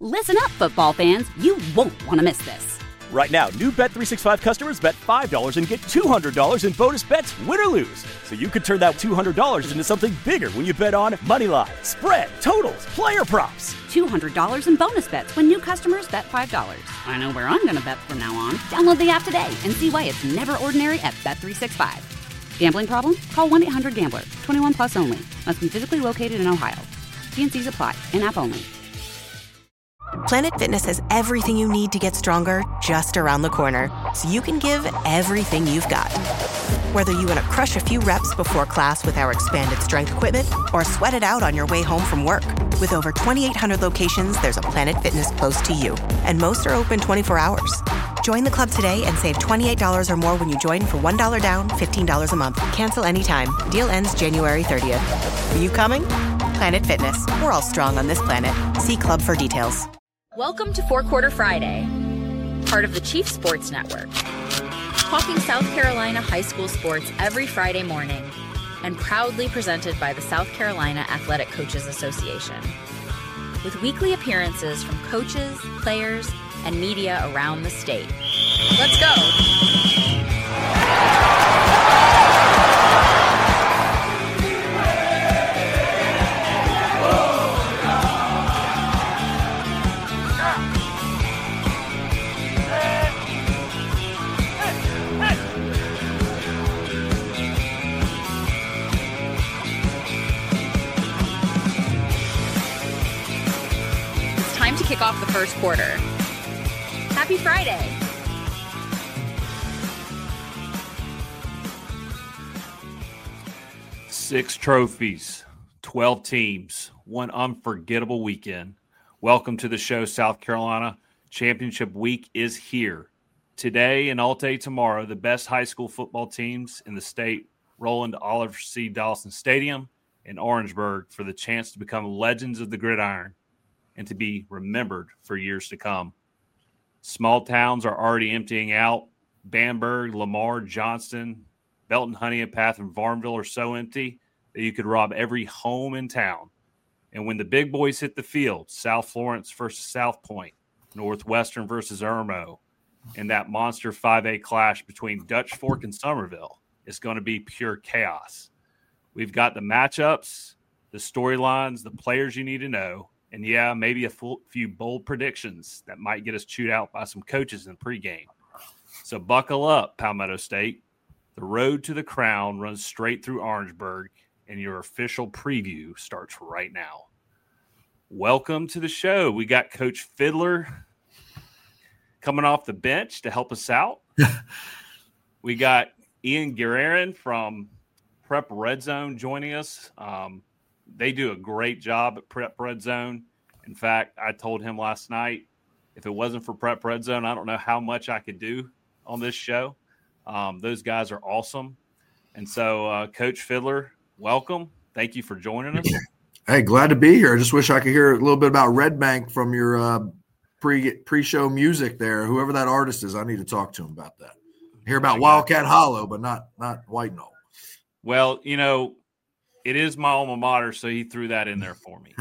Listen up, football fans. You won't want to miss this. Right now, new Bet365 customers bet $5 and get $200 in bonus bets, win or lose. So you could turn that $200 into something bigger when you bet on money line, spread, totals, player props. $200 in bonus bets when new customers bet $5. I know where I'm going to bet from now on. Download the app today and see why it's never ordinary at Bet365. Gambling problem? Call 1-800-GAMBLER. 21 plus only. Must be physically located in Ohio. T&Cs apply. In-app only. Planet Fitness has everything you need to get stronger just around the corner, so you can give everything you've got. Whether you want to crush a few reps before class with our expanded strength equipment or sweat it out on your way home from work. With over 2,800 locations, there's a Planet Fitness close to you, and most are open 24 hours. Join the club today and save $28 or more when you join for $1 down, $15 a month. Cancel anytime. Deal ends January 30th. Are you coming? Planet Fitness. We're all strong on this planet. See club for details. Welcome to Four Quarter Friday, part of the Chief Sports Network. Talking South Carolina high school sports every Friday morning, and proudly presented by the South Carolina Athletic Coaches Association. With weekly appearances from coaches, players, and media around the state. Let's go! Kick off the first quarter. Happy Friday. Six trophies, 12 teams, one unforgettable weekend. Welcome to the show, South Carolina. Championship week is here. Today and all day tomorrow, the best high school football teams in the state roll into Oliver C. Dawson Stadium in Orangeburg for the chance to become legends of the gridiron and to be remembered for years to come. Small towns are already emptying out. Bamberg, Lamar, Johnston, Belton, Honeypath, and Varnville are so empty that you could rob every home in town. And when the big boys hit the field, South Florence versus South Point, Northwestern versus Irmo, and that monster 5A clash between Dutch Fork and Somerville, it's going to be pure chaos. We've got the matchups, the storylines, the players you need to know, and yeah, maybe a few bold predictions that might get us chewed out by some coaches in pregame. So buckle up, Palmetto State. The road to the crown runs straight through Orangeburg, and your official preview starts right now. Welcome to the show. We got Coach Fiddler coming off the bench to help us out. We got Ian Guerin from Prep Red Zone joining us. They do a great job at Prep Red Zone. In fact, I told him last night, if it wasn't for Prep Red Zone, I don't know how much I could do on this show. Those guys are awesome. And so, Coach Fiddler, welcome. Thank you for joining us. Hey, glad to be here. I just wish I could hear a little bit about Red Bank from your pre-show music there. Whoever that artist is, I need to talk to him about that. Hear about Wildcat Hollow, but not White Knoll. Well, you know, it is my alma mater, so he threw that in there for me.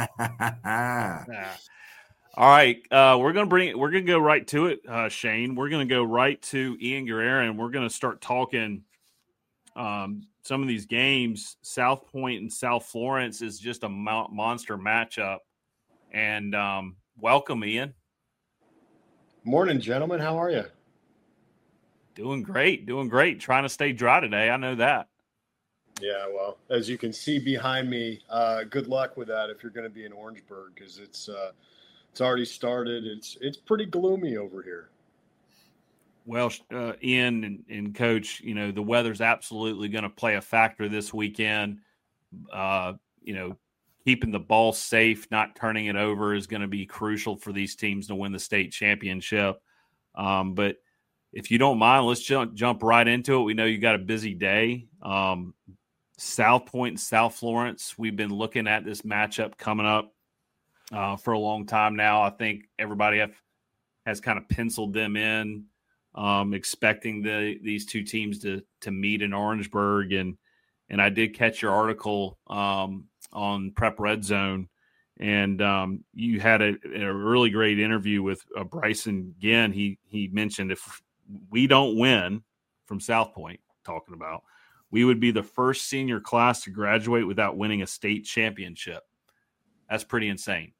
All right, we're gonna go right to it, Shane. We're gonna go right to Ian Guerrero. We're gonna start talking some of these games. South Point and South Florence is just a monster matchup. And welcome, Ian. Morning, gentlemen. How are you? Doing great. Trying to stay dry today. I know that. Yeah, well, as you can see behind me, good luck with that if you're going to be in Orangeburg, because it's already started. It's pretty gloomy over here. Well, Ian and Coach, you know, the weather's absolutely going to play a factor this weekend. You know, keeping the ball safe, not turning it over is going to be crucial for these teams to win the state championship. But if you don't mind, let's jump right into it. We know you got a busy day. South Point and South Florence, we've been looking at this matchup coming up for a long time now. I think everybody has kind of penciled them in, expecting these two teams to meet in Orangeburg. And I did catch your article on Prep Red Zone, And you had a really great interview with Bryson Ginn. He mentioned if we don't win from South Point, talking about, we would be the first senior class to graduate without winning a state championship. That's pretty insane.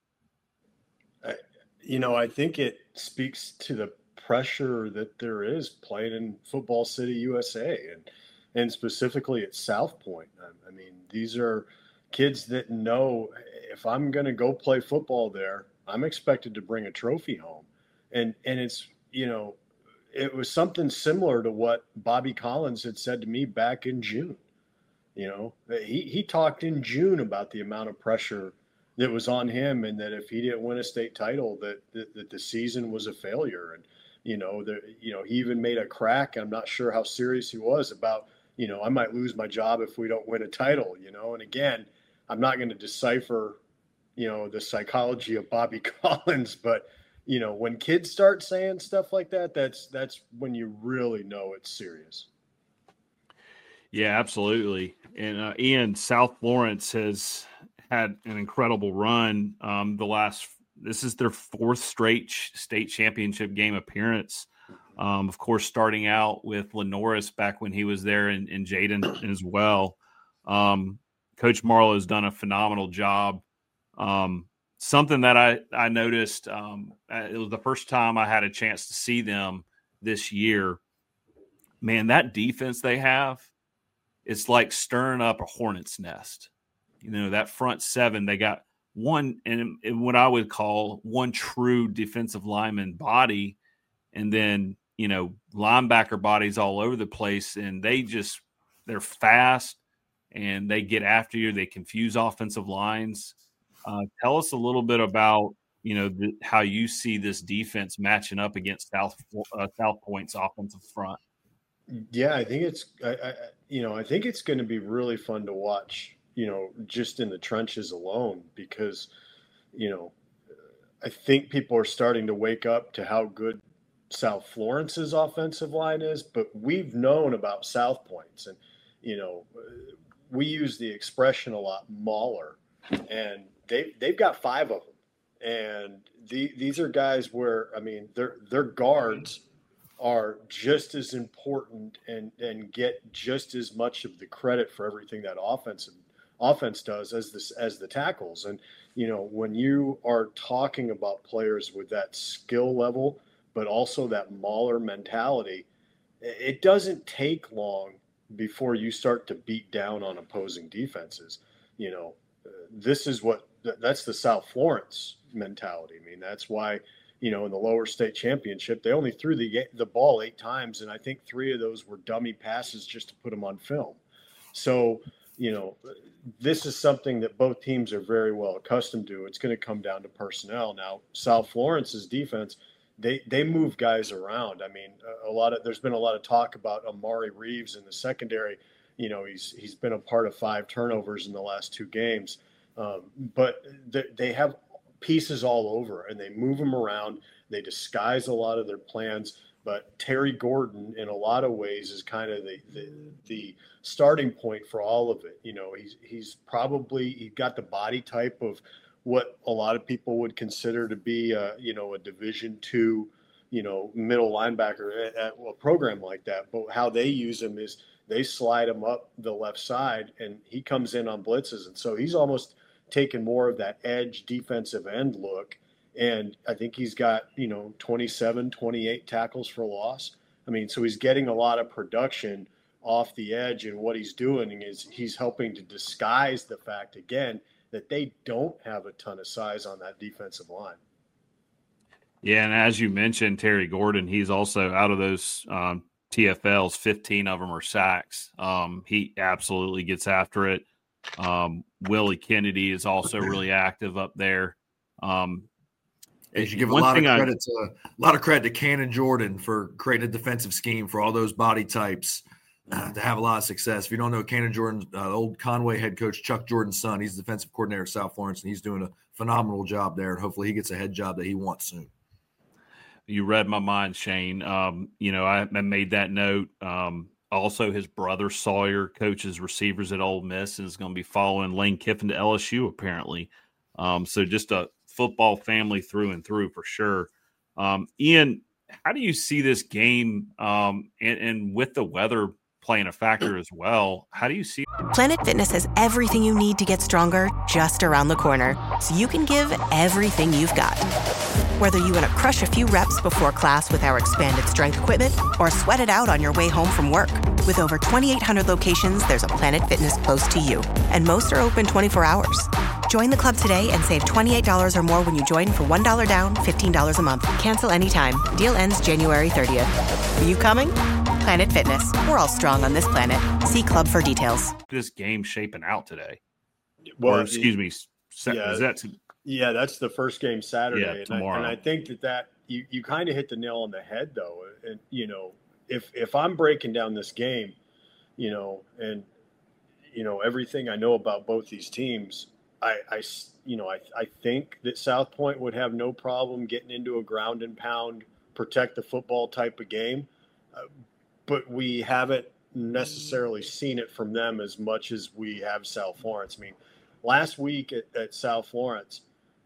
I think it speaks to the pressure that there is playing in Football City, USA, and specifically at South Point. I mean, these are kids that know if I'm going to go play football there, I'm expected to bring a trophy home. And it's, it was something similar to what Bobby Collins had said to me back in June. He talked in June about the amount of pressure that was on him, and that if he didn't win a state title, that the season was a failure. And, he even made a crack. I'm not sure how serious he was about, I might lose my job if we don't win a title, and again, I'm not going to decipher, the psychology of Bobby Collins, but, when kids start saying stuff like that, that's when you really know it's serious. Yeah, absolutely. And Ian, South Florence has had an incredible run. This is their fourth straight state championship game appearance. Of course, starting out with Lenoris back when he was there, and Jaden as well. Coach Marlowe has done a phenomenal job. Something that I noticed, it was the first time I had a chance to see them this year. Man, that defense they have, it's like stirring up a hornet's nest. That front seven, they got one, and what I would call one true defensive lineman body, and then, linebacker bodies all over the place, and they're fast, and they get after you. They confuse offensive lines. Tell us a little bit about, how you see this defense matching up against South Point's offensive front. Yeah, I think I think it's going to be really fun to watch, just in the trenches alone, because, I think people are starting to wake up to how good South Florence's offensive line is, but we've known about South Point's, and, we use the expression a lot, mauler, and they've got 5 of them. And these are guys where, their guards are just as important and get just as much of the credit for everything that offense does as the tackles. And, when you are talking about players with that skill level, but also that mauler mentality, it doesn't take long before you start to beat down on opposing defenses. That's the South Florence mentality. That's why, in the lower state championship, they only threw the ball 8 times, and I think 3 of those were dummy passes just to put them on film. So, this is something that both teams are very well accustomed to. It's going to come down to personnel. Now, South Florence's defense, they move guys around. There's been a lot of talk about Amari Reeves in the secondary. He's been a part of 5 turnovers in the last 2 games. But they have pieces all over, and they move them around. They disguise a lot of their plans. But Terry Gordon, in a lot of ways, is kind of the starting point for all of it. He's got the body type of what a lot of people would consider to be a Division II, middle linebacker at a program like that. But how they use him is they slide him up the left side, and he comes in on blitzes, and so he's almost taken more of that edge defensive end look. And I think he's got, 27, 28 tackles for loss. So he's getting a lot of production off the edge, and what he's doing is he's helping to disguise the fact, again, that they don't have a ton of size on that defensive line. Yeah, and as you mentioned, Terry Gordon, he's also out of those TFLs, 15 of them are sacks. He absolutely gets after it. Willie Kennedy is also really active up there. You should give a lot of credit to Cannon Jordan for creating a defensive scheme for all those body types to have a lot of success. If you don't know Cannon Jordan, old Conway head coach Chuck Jordan's son, he's the defensive coordinator of South Florence, and he's doing a phenomenal job there. And hopefully he gets a head job that he wants soon. You read my mind, Shane. I made that note. Also, his brother Sawyer coaches receivers at Ole Miss and is going to be following Lane Kiffin to LSU, apparently. So just a football family through and through for sure. Ian, how do you see this game and with the weather playing a factor as well? How do you see? Planet Fitness has everything you need to get stronger just around the corner, so you can give everything you've got. Whether you want to crush a few reps before class with our expanded strength equipment or sweat it out on your way home from work. With over 2,800 locations, there's a Planet Fitness close to you, and most are open 24 hours. Join the club today and save $28 or more when you join for $1 down, $15 a month. Cancel anytime. Deal ends January 30th. Are you coming? Planet Fitness. We're all strong on this planet. See club for details. This game shaping out today? Well, or, excuse me, is that yeah, that's the first game Saturday. Yeah, tomorrow. And I think that you kind of hit the nail on the head, though. And, if I'm breaking down this game, and, everything I know about both these teams, I think that South Point would have no problem getting into a ground and pound, protect the football type of game. But we haven't necessarily seen it from them as much as we have South Florence. I mean, last week at South Florence,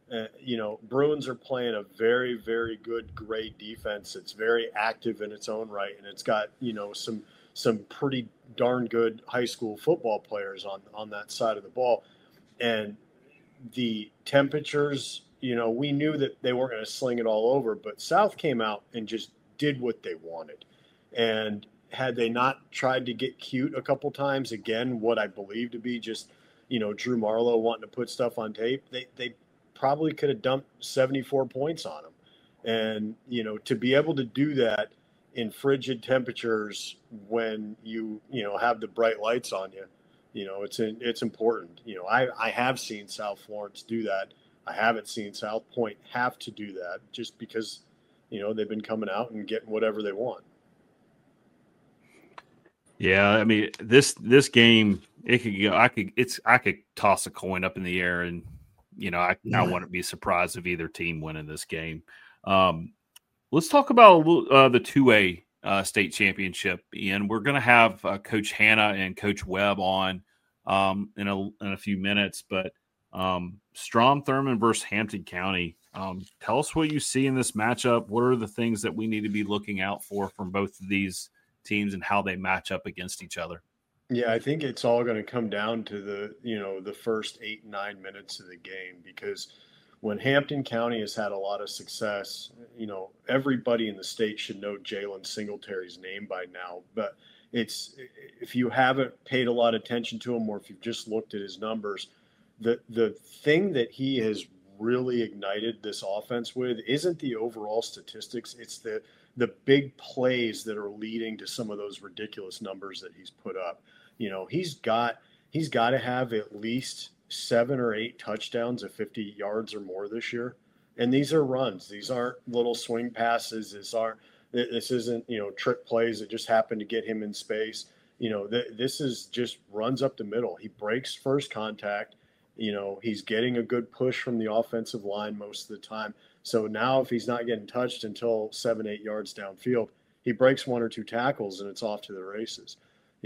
Bruins are playing a very, very good, great defense. It's very active in its own right, and it's got some pretty darn good high school football players on that side of the ball. And the temperatures, we knew that they weren't going to sling it all over, but South came out and just did what they wanted. And had they not tried to get cute a couple times, again, what I believe to be just, Drew Marlowe wanting to put stuff on tape, they probably could have dumped 74 points on them. And, to be able to do that in frigid temperatures when you have the bright lights on you, it's important. I have seen South Florence do that. I haven't seen South Point have to do that just because, they've been coming out and getting whatever they want. Yeah, I mean this game, it could go. I could toss a coin up in the air, and I wouldn't be surprised if either team winning this game. Let's talk about the 2A state championship, Ian. We're going to have Coach Hanna and Coach Webb on in a few minutes, but Strom Thurmond versus Hampton County. Tell us what you see in this matchup. What are the things that we need to be looking out for from both of these teams and how they match up against each other? Yeah, I think it's all going to come down to the first 8-9 minutes of the game, because when Hampton County has had a lot of success, everybody in the state should know Jalen Singletary's name by now. But if you haven't paid a lot of attention to him, or if you've just looked at his numbers, the thing that he has really ignited this offense with isn't the overall statistics. It's the big plays that are leading to some of those ridiculous numbers that he's put up. He's got to have at least 7 or 8 touchdowns of 50 yards or more this year. And these are runs. These aren't little swing passes. This isn't, trick plays that just happen to get him in space. This is just runs up the middle. He breaks first contact. He's getting a good push from the offensive line most of the time. So now if he's not getting touched until 7-8 yards downfield, he breaks 1 or 2 tackles and it's off to the races.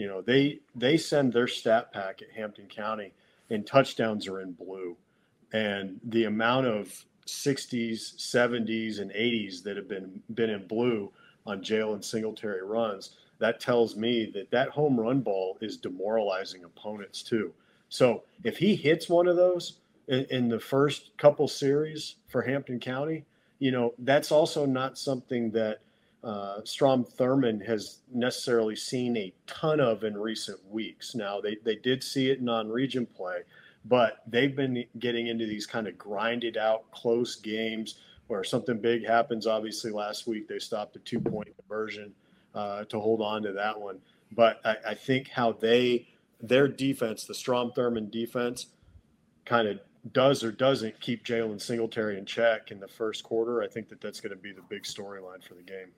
They send their stat pack at Hampton County and touchdowns are in blue. And the amount of 60s, 70s, and 80s that have been in blue on Jalen Singletary runs, that tells me that home run ball is demoralizing opponents too. So if he hits one of those in the first couple series for Hampton County, that's also not something that Strom Thurmond has necessarily seen a ton of in recent weeks. Now, they did see it in non-region play, but they've been getting into these kind of grinded out close games where something big happens. Obviously, last week they stopped a 2-point conversion to hold on to that one. But I think how their defense, the Strom Thurmond defense, kind of does or doesn't keep Jalen Singletary in check in the first quarter. I think that's going to be the big storyline for the game.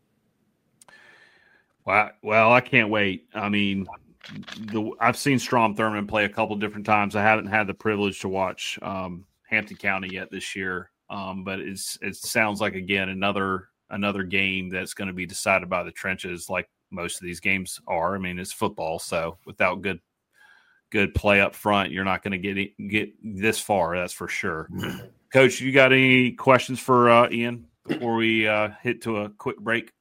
Wow. Well, I can't wait. I mean, I've seen Strom Thurmond play a couple different times. I haven't had the privilege to watch Hampton County yet this year, but it sounds like, again, another game that's going to be decided by the trenches, like most of these games are. I mean, it's football, so without good good play up front, you're not going to get this far. That's for sure. Coach, you got any questions for Ian before we hit to a quick break?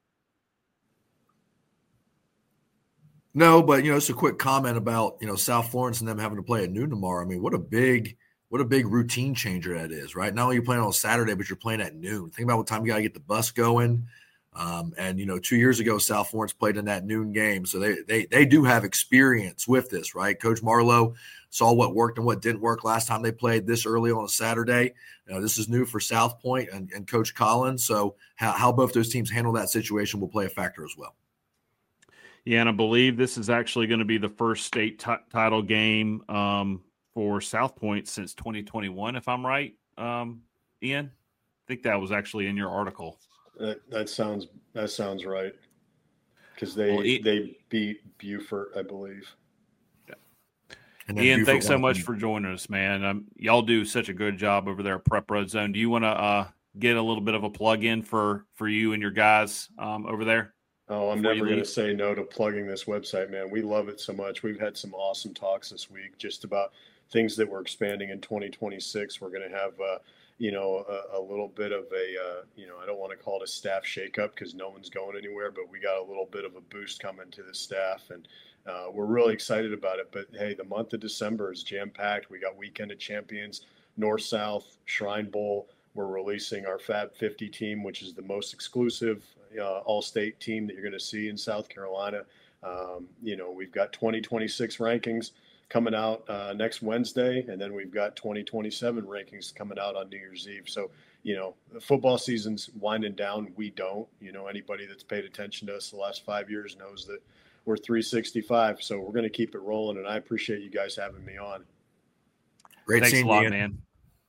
No, but it's a quick comment about South Florence and them having to play at noon tomorrow. I mean, what a big routine changer that is, right? Not only are you playing on Saturday, but you're playing at noon. Think about what time you got to get the bus going. And 2 years ago, South Florence played in that noon game, so they do have experience with this, right? Coach Marlowe saw what worked and what didn't work last time they played this early on a Saturday. This is new for South Point and Coach Collins. So how both those teams handle that situation will play a factor as well. Yeah, and I believe this is actually going to be the first state title game for South Point since 2021, if I'm right, Ian. I think that was actually in your article. That sounds right, because they beat Beaufort, I believe. Yeah. Ian, thanks so much for joining us, man. Y'all do such a good job over there at Prep Red Zone. Do you want to get a little bit of a plug in for you and your guys over there? Oh, I'm never going to say no to plugging this website, man. We love it so much. We've had some awesome talks this week just about things that we're expanding in 2026. We're going to have, a little bit of I don't want to call it a staff shakeup because no one's going anywhere, but we got a little bit of a boost coming to the staff, and we're really excited about it. But, hey, the month of December is jam-packed. We got Weekend of Champions, North-South, Shrine Bowl. We're releasing our Fab 50 team, which is the most exclusive all-state team that you're going to see in South Carolina. We've got 2026 rankings coming out next Wednesday, and then we've got 2027 rankings coming out on New Year's Eve. So, the football season's winding down. We don't. Anybody that's paid attention to us the last 5 years knows that we're 365. So we're going to keep it rolling, and I appreciate you guys having me on. Great Thanks seeing a lot, you, man.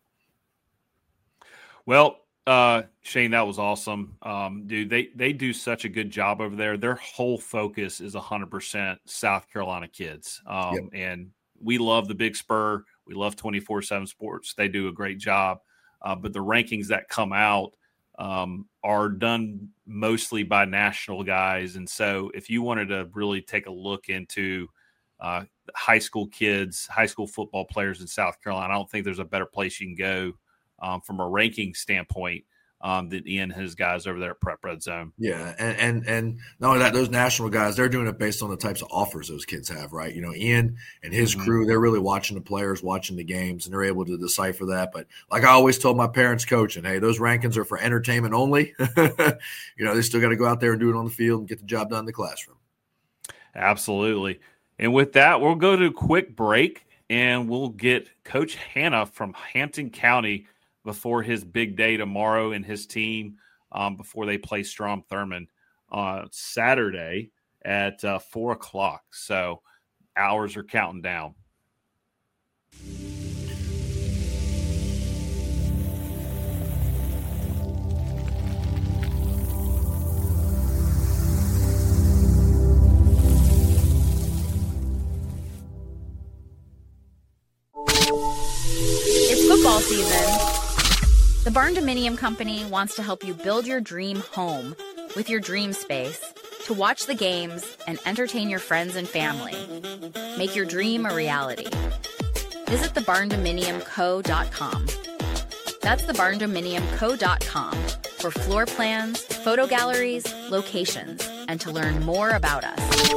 Well, Shane, that was awesome. Dude, they do such a good job over there. Their whole focus is 100% South Carolina kids. And we love the Big Spur. We love 24/7 Sports. They do a great job. But the rankings that come out are done mostly by national guys. And so if you wanted to really take a look into high school kids, high school football players in South Carolina, I don't think there's a better place you can go from a ranking standpoint than Ian and his guys over there at Prep Red Zone. Yeah, and not only that, those national guys, they're doing it based on the types of offers those kids have, right? Ian and his crew, they're really watching the players, watching the games, and they're able to decipher that. But like I always told my parents coaching, hey, those rankings are for entertainment only. They still got to go out there and do it on the field and get the job done in the classroom. Absolutely. And with that, we'll go to a quick break, and we'll get Coach Hanna from Hampton County before his big day tomorrow and his team before they play Strom Thurmond on Saturday at 4 o'clock. So hours are counting down. It's football season. The Barn Dominium Company wants to help you build your dream home with your dream space to watch the games and entertain your friends and family. Make your dream a reality. Visit thebarndominiumco.com. That's thebarndominiumco.com for floor plans, photo galleries, locations, and to learn more about us.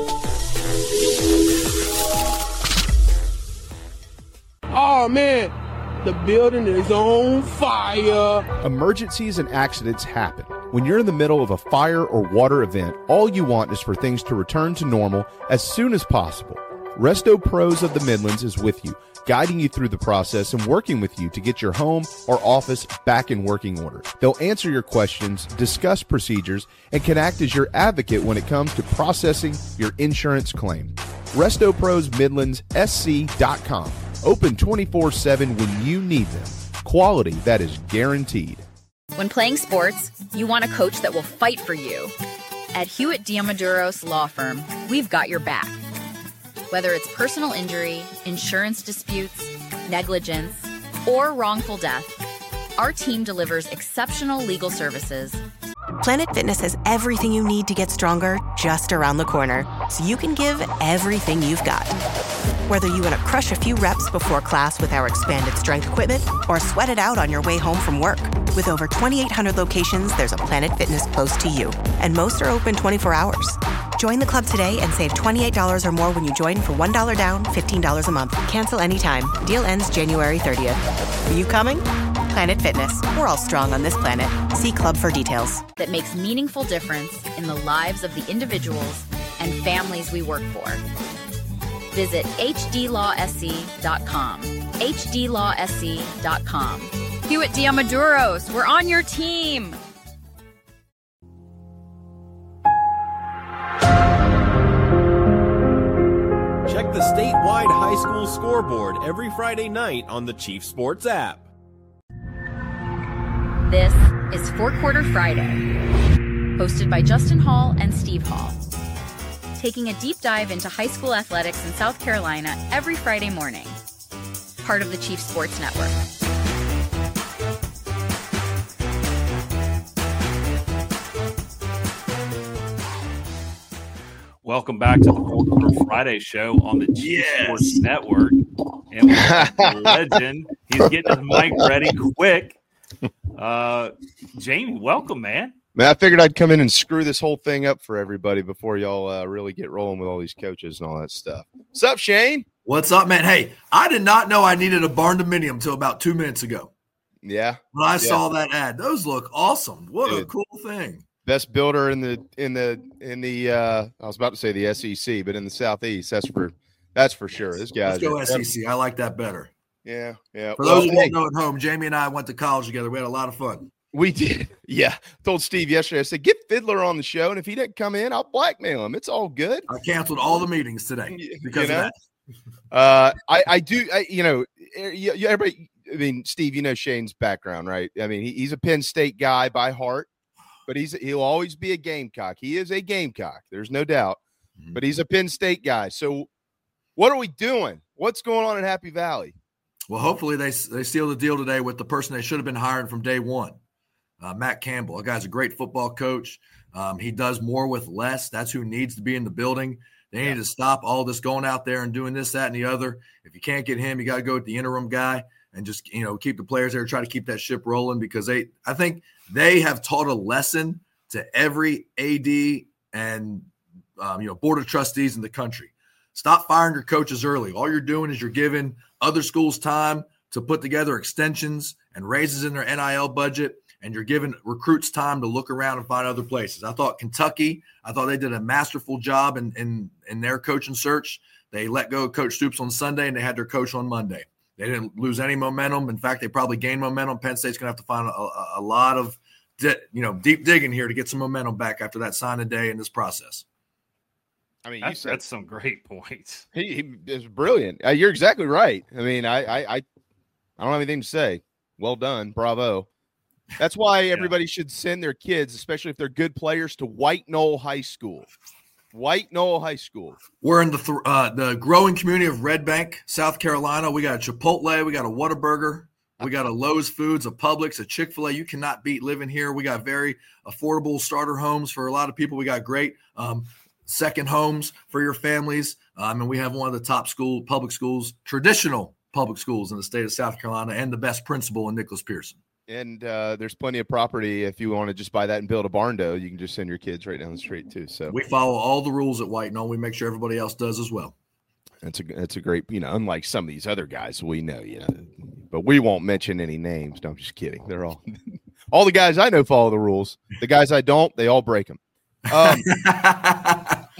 Oh, man. The building is on fire. Emergencies and accidents happen. When you're in the middle of a fire or water event, all you want is for things to return to normal as soon as possible. Resto Pros of the Midlands is with you, guiding you through the process and working with you to get your home or office back in working order. They'll answer your questions, discuss procedures, and can act as your advocate when it comes to processing your insurance claim. Resto Pros Midlands SC.com. Open 24/7 when you need them. Quality that is guaranteed. When playing sports, you want a coach that will fight for you. At Hewitt Diamaduros Law Firm, we've got your back. Whether it's personal injury, insurance disputes, negligence, or wrongful death, our team delivers exceptional legal services. Planet Fitness has everything you need to get stronger just around the corner, so you can give everything you've got. Whether you want to crush a few reps before class with our expanded strength equipment or sweat it out on your way home from work. With over 2,800 locations, there's a Planet Fitness close to you. And most are open 24 hours. Join the club today and save $28 or more when you join for $1 down, $15 a month. Cancel anytime. Deal ends January 30th. Are you coming? Planet Fitness. We're all strong on this planet. See club for details. That makes meaningful difference in the lives of the individuals and families we work for. Visit hdlawsc.com. hdlawsc.com. Hewitt Diamaduros, we're on your team. Check the statewide high school scoreboard every Friday night on the Chief Sports app. This is Four Quarter Friday, hosted by Justin Hall and Steve Hall. Taking a deep dive into high school athletics in South Carolina every Friday morning. Part of the Chief Sports Network. Welcome back to the Four Quarter Friday show on the Chief Sports Network. And we have the legend. He's getting his mic ready quick. Jamie, welcome, man. Man, I figured I'd come in and screw this whole thing up for everybody before y'all really get rolling with all these coaches and all that stuff. What's up, Shane? What's up, man? Hey, I did not know I needed a barn dominium until about 2 minutes ago. Yeah. When I saw that ad, those look awesome. What a cool thing. Best builder in the I was about to say the SEC, but in the Southeast, that's for sure. This guy. Let's go SEC. I like that better. Yeah. For those who don't know at home, Jamie and I went to college together. We had a lot of fun. We did. Yeah. Told Steve yesterday, I said, get Fiddler on the show, and if he doesn't come in, I'll blackmail him. It's all good. I canceled all the meetings today because of that. Everybody, I mean, Steve, you know Shane's background, right? I mean, he's a Penn State guy by heart, but he'll always be a Gamecock. He is a Gamecock. There's no doubt. Mm-hmm. But he's a Penn State guy. So what are we doing? What's going on in Happy Valley? Well, hopefully they seal the deal today with the person they should have been hiring from day one. Matt Campbell. That guy's a great football coach. He does more with less. That's who needs to be in the building. They need to stop all this going out there and doing this, that, and the other. If you can't get him, you got to go with the interim guy and just, keep the players there, try to keep that ship rolling because I think they have taught a lesson to every AD and, board of trustees in the country. Stop firing your coaches early. All you're doing is you're giving other schools time to put together extensions and raises in their NIL budget. And you're giving recruits time to look around and find other places. I thought Kentucky, they did a masterful job in their coaching search. They let go of Coach Stoops on Sunday, and they had their coach on Monday. They didn't lose any momentum. In fact, they probably gained momentum. Penn State's going to have to find a lot of deep digging here to get some momentum back after that signing day in this process. I mean, that's some great points. He is brilliant. You're exactly right. I mean, I don't have anything to say. Well done. Bravo. That's why everybody should send their kids, especially if they're good players, to White Knoll High School. White Knoll High School. We're in the growing community of Red Bank, South Carolina. We got a Chipotle. We got a Whataburger. We got a Lowe's Foods, a Publix, a Chick-fil-A. You cannot beat living here. We got very affordable starter homes for a lot of people. We got great second homes for your families. And we have one of the top public schools, traditional public schools in the state of South Carolina, and the best principal in Nicholas Pearson. And there's plenty of property. If you want to just buy that and build a barn dough, you can just send your kids right down the street too. So we follow all the rules at White Knoll. We make sure everybody else does as well. That's a great, unlike some of these other guys we know, but we won't mention any names. No, I'm just kidding. They're all the guys I know follow the rules. The guys I don't, they all break them. JB,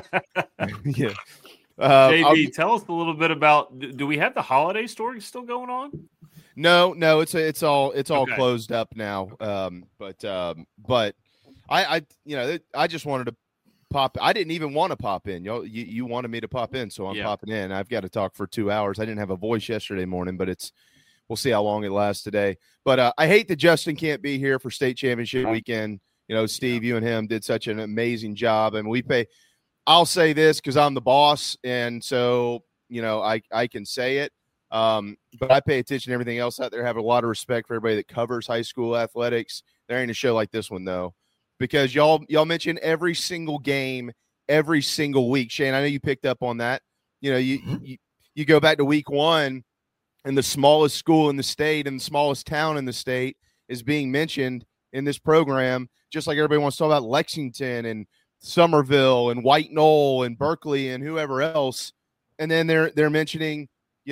tell us a little bit about. Do we have the holiday story still going on? No, it's all okay. Closed up now. But I just wanted to pop. I didn't even want to pop in. You wanted me to pop in, so I'm popping in. I've got to talk for 2 hours. I didn't have a voice yesterday morning, but we'll see how long it lasts today. But I hate that Justin can't be here for state championship weekend. Steve, you and him did such an amazing job, and I'll say this because I'm the boss, and so I can say it. But I pay attention to everything else out there. I have a lot of respect for everybody that covers high school athletics. There ain't a show like this one though, because y'all mention every single game, every single week. Shane, I know you picked up on that. You you go back to week 1 and the smallest school in the state and the smallest town in the state is being mentioned in this program, just like everybody wants to talk about Lexington and Somerville and White Knoll and Berkeley and whoever else. And then they're mentioning,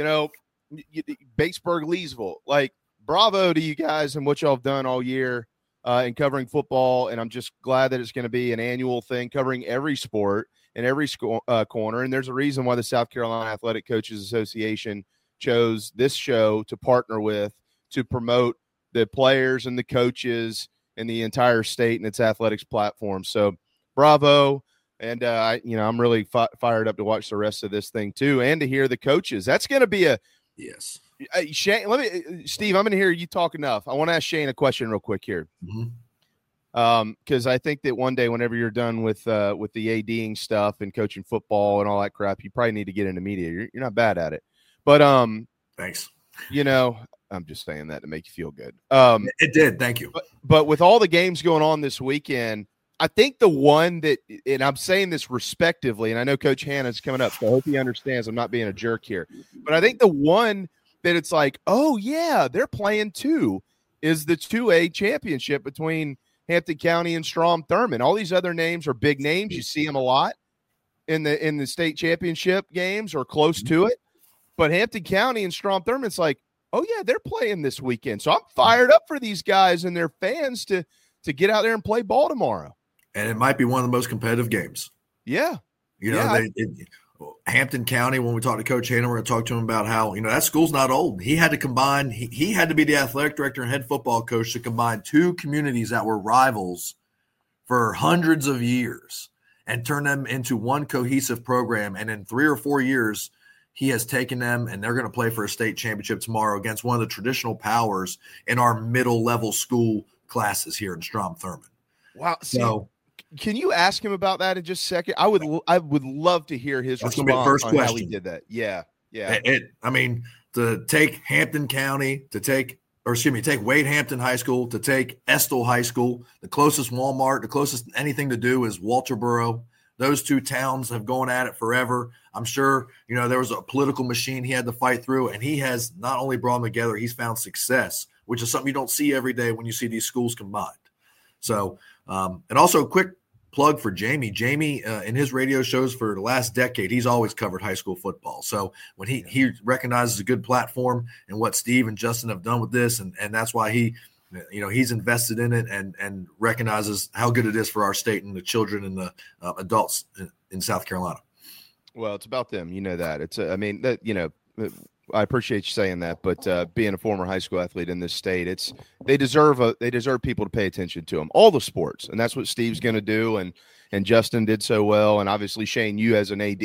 Batesburg, Leesville. Like, bravo to you guys and what y'all have done all year in covering football. And I'm just glad that it's going to be an annual thing covering every sport and every corner. And there's a reason why the South Carolina Athletic Coaches Association chose this show to partner with to promote the players and the coaches and the entire state and its athletics platform. So bravo. And, I'm really fired up to watch the rest of this thing too, and to hear the coaches. That's going to be yes. Shane, Steve, I'm going to hear you talk enough. I want to ask Shane a question real quick here. Because I think that one day, whenever you're done with the ADing stuff and coaching football and all that crap, you probably need to get into media. You're not bad at it, but thanks. I'm just saying that to make you feel good. It did. Thank you. But with all the games going on this weekend, I think the one that, and I'm saying this respectively, and I know Coach Hannah's coming up, so I hope he understands I'm not being a jerk here, but I think the one that it's like, oh yeah, they're playing too, is the 2A championship between Hampton County and Strom-Thurmond. All these other names are big names. You see them a lot in the state championship games or close to it. But Hampton County and Strom-Thurmond, it's like, oh yeah, they're playing this weekend. So I'm fired up for these guys and their fans to get out there and play ball tomorrow. And it might be one of the most competitive games. Yeah. Hampton County, when we talk to Coach Hannah, we're going to talk to him about how, that school's not old. He had to combine, he had to be the athletic director and head football coach to combine two communities that were rivals for hundreds of years and turn them into one cohesive program. And in 3 or 4 years, he has taken them, and they're going to play for a state championship tomorrow against one of the traditional powers in our middle-level school classes here in Strom-Thurmond. Wow. So, can you ask him about that in just a second? I would love to hear his response on how he did that. Yeah. To take Hampton County, take Wade Hampton High School, to take Estill High School, the closest Walmart, the closest anything to do is Walterboro. Those two towns have gone at it forever. I'm sure, there was a political machine he had to fight through, and he has not only brought them together, he's found success, which is something you don't see every day when you see these schools combined. So, and also a quick plug for Jamie. Jamie, in his radio shows for the last decade, he's always covered high school football. So when he recognizes a good platform and what Steve and Justin have done with this, and that's why he's invested in it and recognizes how good it is for our state and the children and the adults in South Carolina. Well, it's about them. You know that. I appreciate you saying that, but being a former high school athlete in this state, they deserve people to pay attention to them, all the sports, and that's what Steve's going to do, and Justin did so well, and obviously Shane, you as an AD,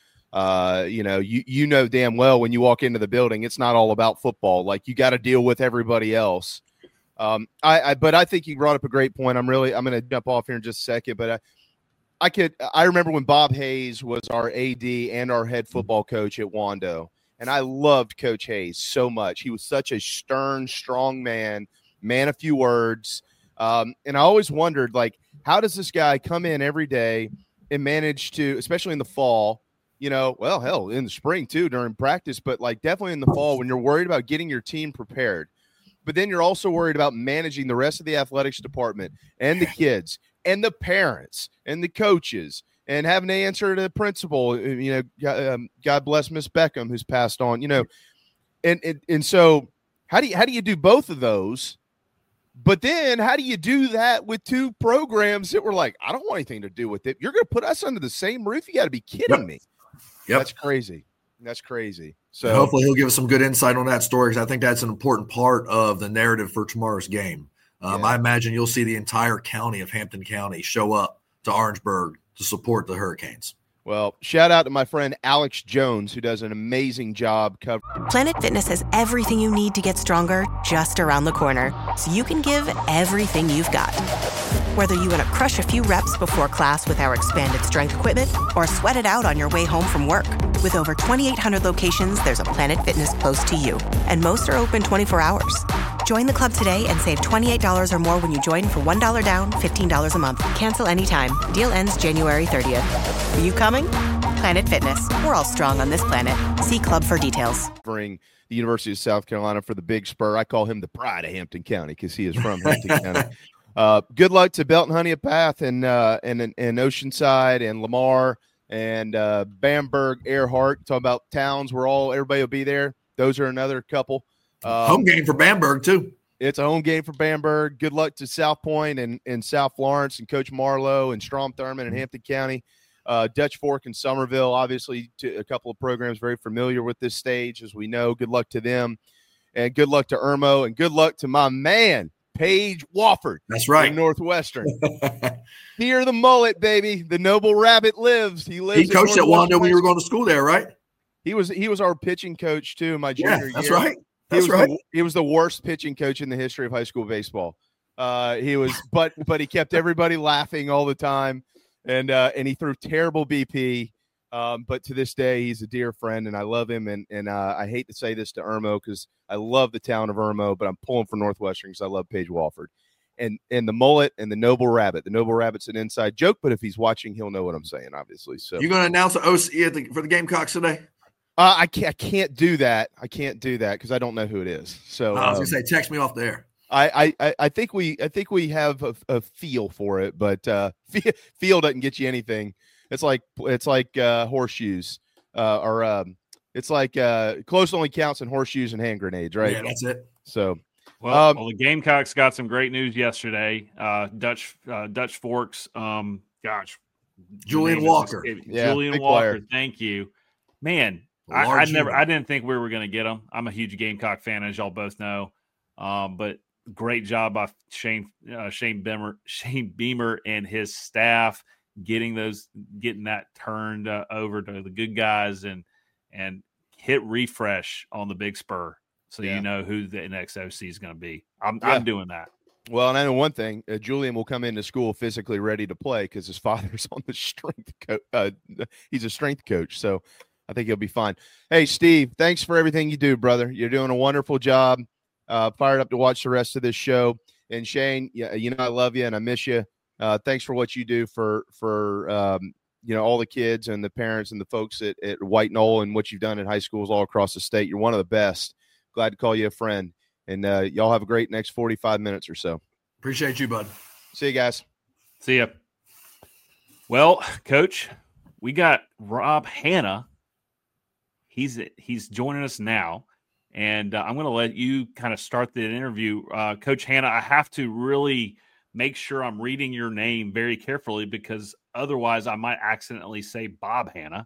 you know damn well when you walk into the building, it's not all about football. Like, you got to deal with everybody else. But I think you brought up a great point. I'm going to jump off here in just a second, but I remember when Bob Hayes was our AD and our head football coach at Wando. And I loved Coach Hayes so much. He was such a stern, strong man of few words. And I always wondered, how does this guy come in every day and manage to, especially in the fall, in the spring too, during practice, but definitely in the fall when you're worried about getting your team prepared. But then you're also worried about managing the rest of the athletics department and the kids and the parents and the coaches and having to answer to the principal, God bless Miss Beckham, who's passed on, and so how do you do both of those? But then how do you do that with two programs that were like, I don't want anything to do with it. You're going to put us under the same roof? You got to be kidding me. Yep. That's crazy. So and hopefully he'll give us some good insight on that story, because I think that's an important part of the narrative for tomorrow's game. I imagine you'll see the entire county of Hampton County show up to Orangeburg to support the Hurricanes. Well, shout out to my friend Alex Jones, who does an amazing job covering. Planet Fitness has everything you need to get stronger just around the corner, so you can give everything you've got. Whether you want to crush a few reps before class with our expanded strength equipment or sweat it out on your way home from work. With over 2,800 locations, there's a Planet Fitness close to you, and most are open 24 hours. Join the club today and save $28 or more when you join for $1 down, $15 a month. Cancel anytime. Deal ends January 30th. Are you coming? Planet Fitness. We're all strong on this planet. See Club for details. Covering the University of South Carolina for the Big Spur. I call him the pride of Hampton County because he is from Hampton County. Good luck to Belton Honea-Path and Oceanside and Lamar and Bamberg, Earhart. Talking about towns where everybody will be there. Those are another couple. Home game for Bamberg too. It's a home game for Bamberg. Good luck to South Point and South Florence and Coach Marlowe and Strom Thurmond and Hampton County. Dutch Fork and Somerville, obviously a couple of programs very familiar with this stage, as we know. Good luck to them. And good luck to Irmo. And good luck to my man, Paige Wofford. That's right. Northwestern. Here the mullet, baby. The noble rabbit lives. He coached at Wando when you were going to school there, right? He was our pitching coach, too, my junior year. That's right. He was the worst pitching coach in the history of high school baseball. He was, but he kept everybody laughing all the time, and he threw terrible BP. But to this day, he's a dear friend, and I love him. And I hate to say this to Irmo because I love the town of Irmo, but I'm pulling for Northwestern because I love Paige Wofford. And the mullet and the noble rabbit. The noble rabbit's an inside joke, but if he's watching, he'll know what I'm saying, obviously. So you're going to announce an OC for the Gamecocks today? I can't do that. I can't do that because I don't know who it is. So I was gonna say, text me off there. I think we have a feel for it, but feel doesn't get you anything. It's like horseshoes, or it's like close only counts in horseshoes and hand grenades, right? Yeah, that's it. So. Well, the Gamecocks got some great news yesterday. Dutch Forks, Julian Walker. Julian Walker, thank you. Man, I didn't think we were going to get him. I'm a huge Gamecock fan, as y'all both know. But great job by Shane Beamer and his staff getting that turned over to the good guys and hit refresh on the Big Spur. So you know who the next OC is going to be. I'm doing that. Well, and I know one thing: Julian will come into school physically ready to play because his father's on the strength coach. He's a strength coach, so I think he'll be fine. Hey, Steve, thanks for everything you do, brother. You're doing a wonderful job. Fired up to watch the rest of this show. And Shane, I love you and I miss you. Thanks for what you do for all the kids and the parents and the folks at White Knoll and what you've done at high schools all across the state. You're one of the best. Glad to call you a friend. And y'all have a great next 45 minutes or so. Appreciate you, bud. See you guys. See ya. Well, Coach, we got Rob Hanna. He's joining us now, and I'm going to let you kind of start the interview. Coach Hanna, I have to really make sure I'm reading your name very carefully because otherwise I might accidentally say Bob Hanna.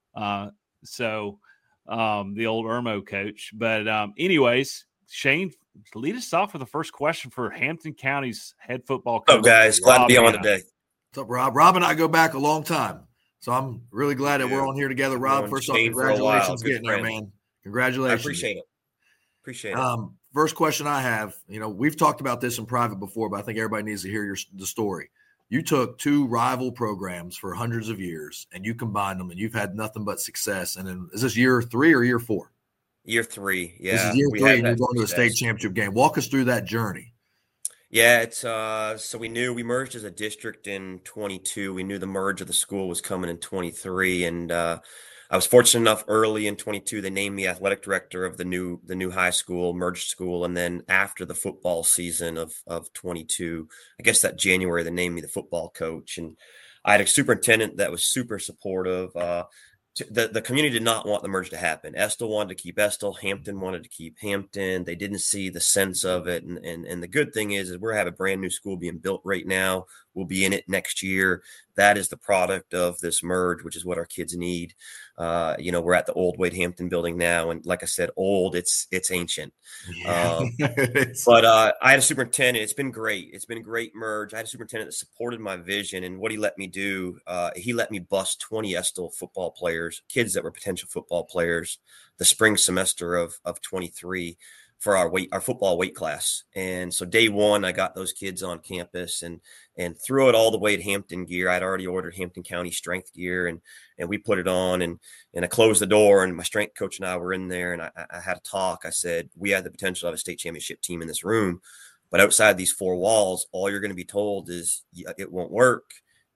The old Irmo coach. But anyways, Shane, lead us off with the first question for Hampton County's head football coach. What's up, guys? Glad to be on today. What's up, Rob? Rob and I go back a long time. So I'm really glad that we're on here together. Rob, first off, congratulations getting there, man. Congratulations. I appreciate it. First question I have, we've talked about this in private before, but I think everybody needs to hear the story. You took two rival programs for hundreds of years and you combined them and you've had nothing but success. And then is this year 3 or year 4? Year 3. Yeah. This is year 3 and you're going to the state championship game. Walk us through that journey. Yeah, it's so we knew we merged as a district in 22. We knew the merge of the school was coming in 23, and I was fortunate enough early in 22 they named me athletic director of the new high school, merged school, and then after the football season of 22, I guess that January they named me the football coach, and I had a superintendent that was super supportive. The community did not want the merge to happen. Estill wanted to keep Estill. Hampton wanted to keep Hampton. They didn't see the sense of it. And the good thing is we have a brand new school being built right now. We'll be in it next year. That is the product of this merge, which is what our kids need. We're at the old Wade Hampton building now. And like I said, old, it's ancient. Yeah. But I had a superintendent. It's been great. It's been a great merge. I had a superintendent that supported my vision. And what he let me do, he let me bust 20 Estill football players, kids that were potential football players, the spring semester of 23 for our football weight class. And so day one, I got those kids on campus and threw it all the way to Hampton gear. I'd already ordered Hampton County strength gear and we put it on and I closed the door and my strength coach and I were in there and I had a talk. I said, we have the potential to have a state championship team in this room, but outside these 4 walls, all you're going to be told is it won't work.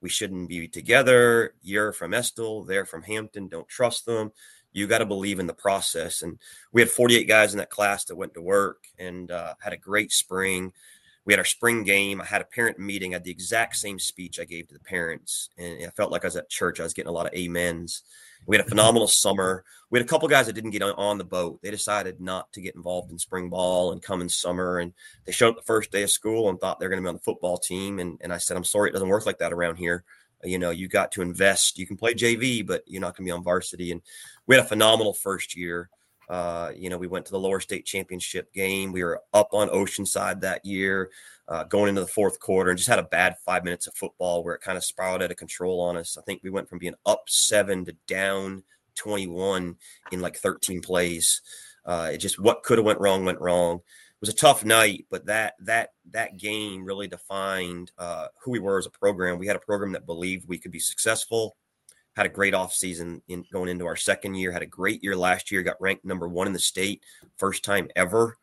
We shouldn't be together. You're from Estill, they're from Hampton. Don't trust them. You got to believe in the process. And we had 48 guys in that class that went to work and had a great spring. We had our spring game. I had a parent meeting. I had the exact same speech I gave to the parents. And I felt like I was at church. I was getting a lot of amens. We had a phenomenal summer. We had a couple guys that didn't get on the boat. They decided not to get involved in spring ball and come in summer. And they showed up the first day of school and thought they were going to be on the football team. And I said, I'm sorry, it doesn't work like that around here. You got to invest. You can play JV, but you're not going to be on varsity. And we had a phenomenal first year. We went to the lower state championship game. We were up on Oceanside that year, going into the fourth quarter, and just had a bad 5 minutes of football where it kind of spiraled out of control on us. I think we went from being up 7 to down 21 in like 13 plays. It just, what could have went wrong. It was a tough night, but that game really defined who we were as a program. We had a program that believed we could be successful. Had a great offseason going into our second year, had a great year last year, got ranked number 1 in the state, first time ever.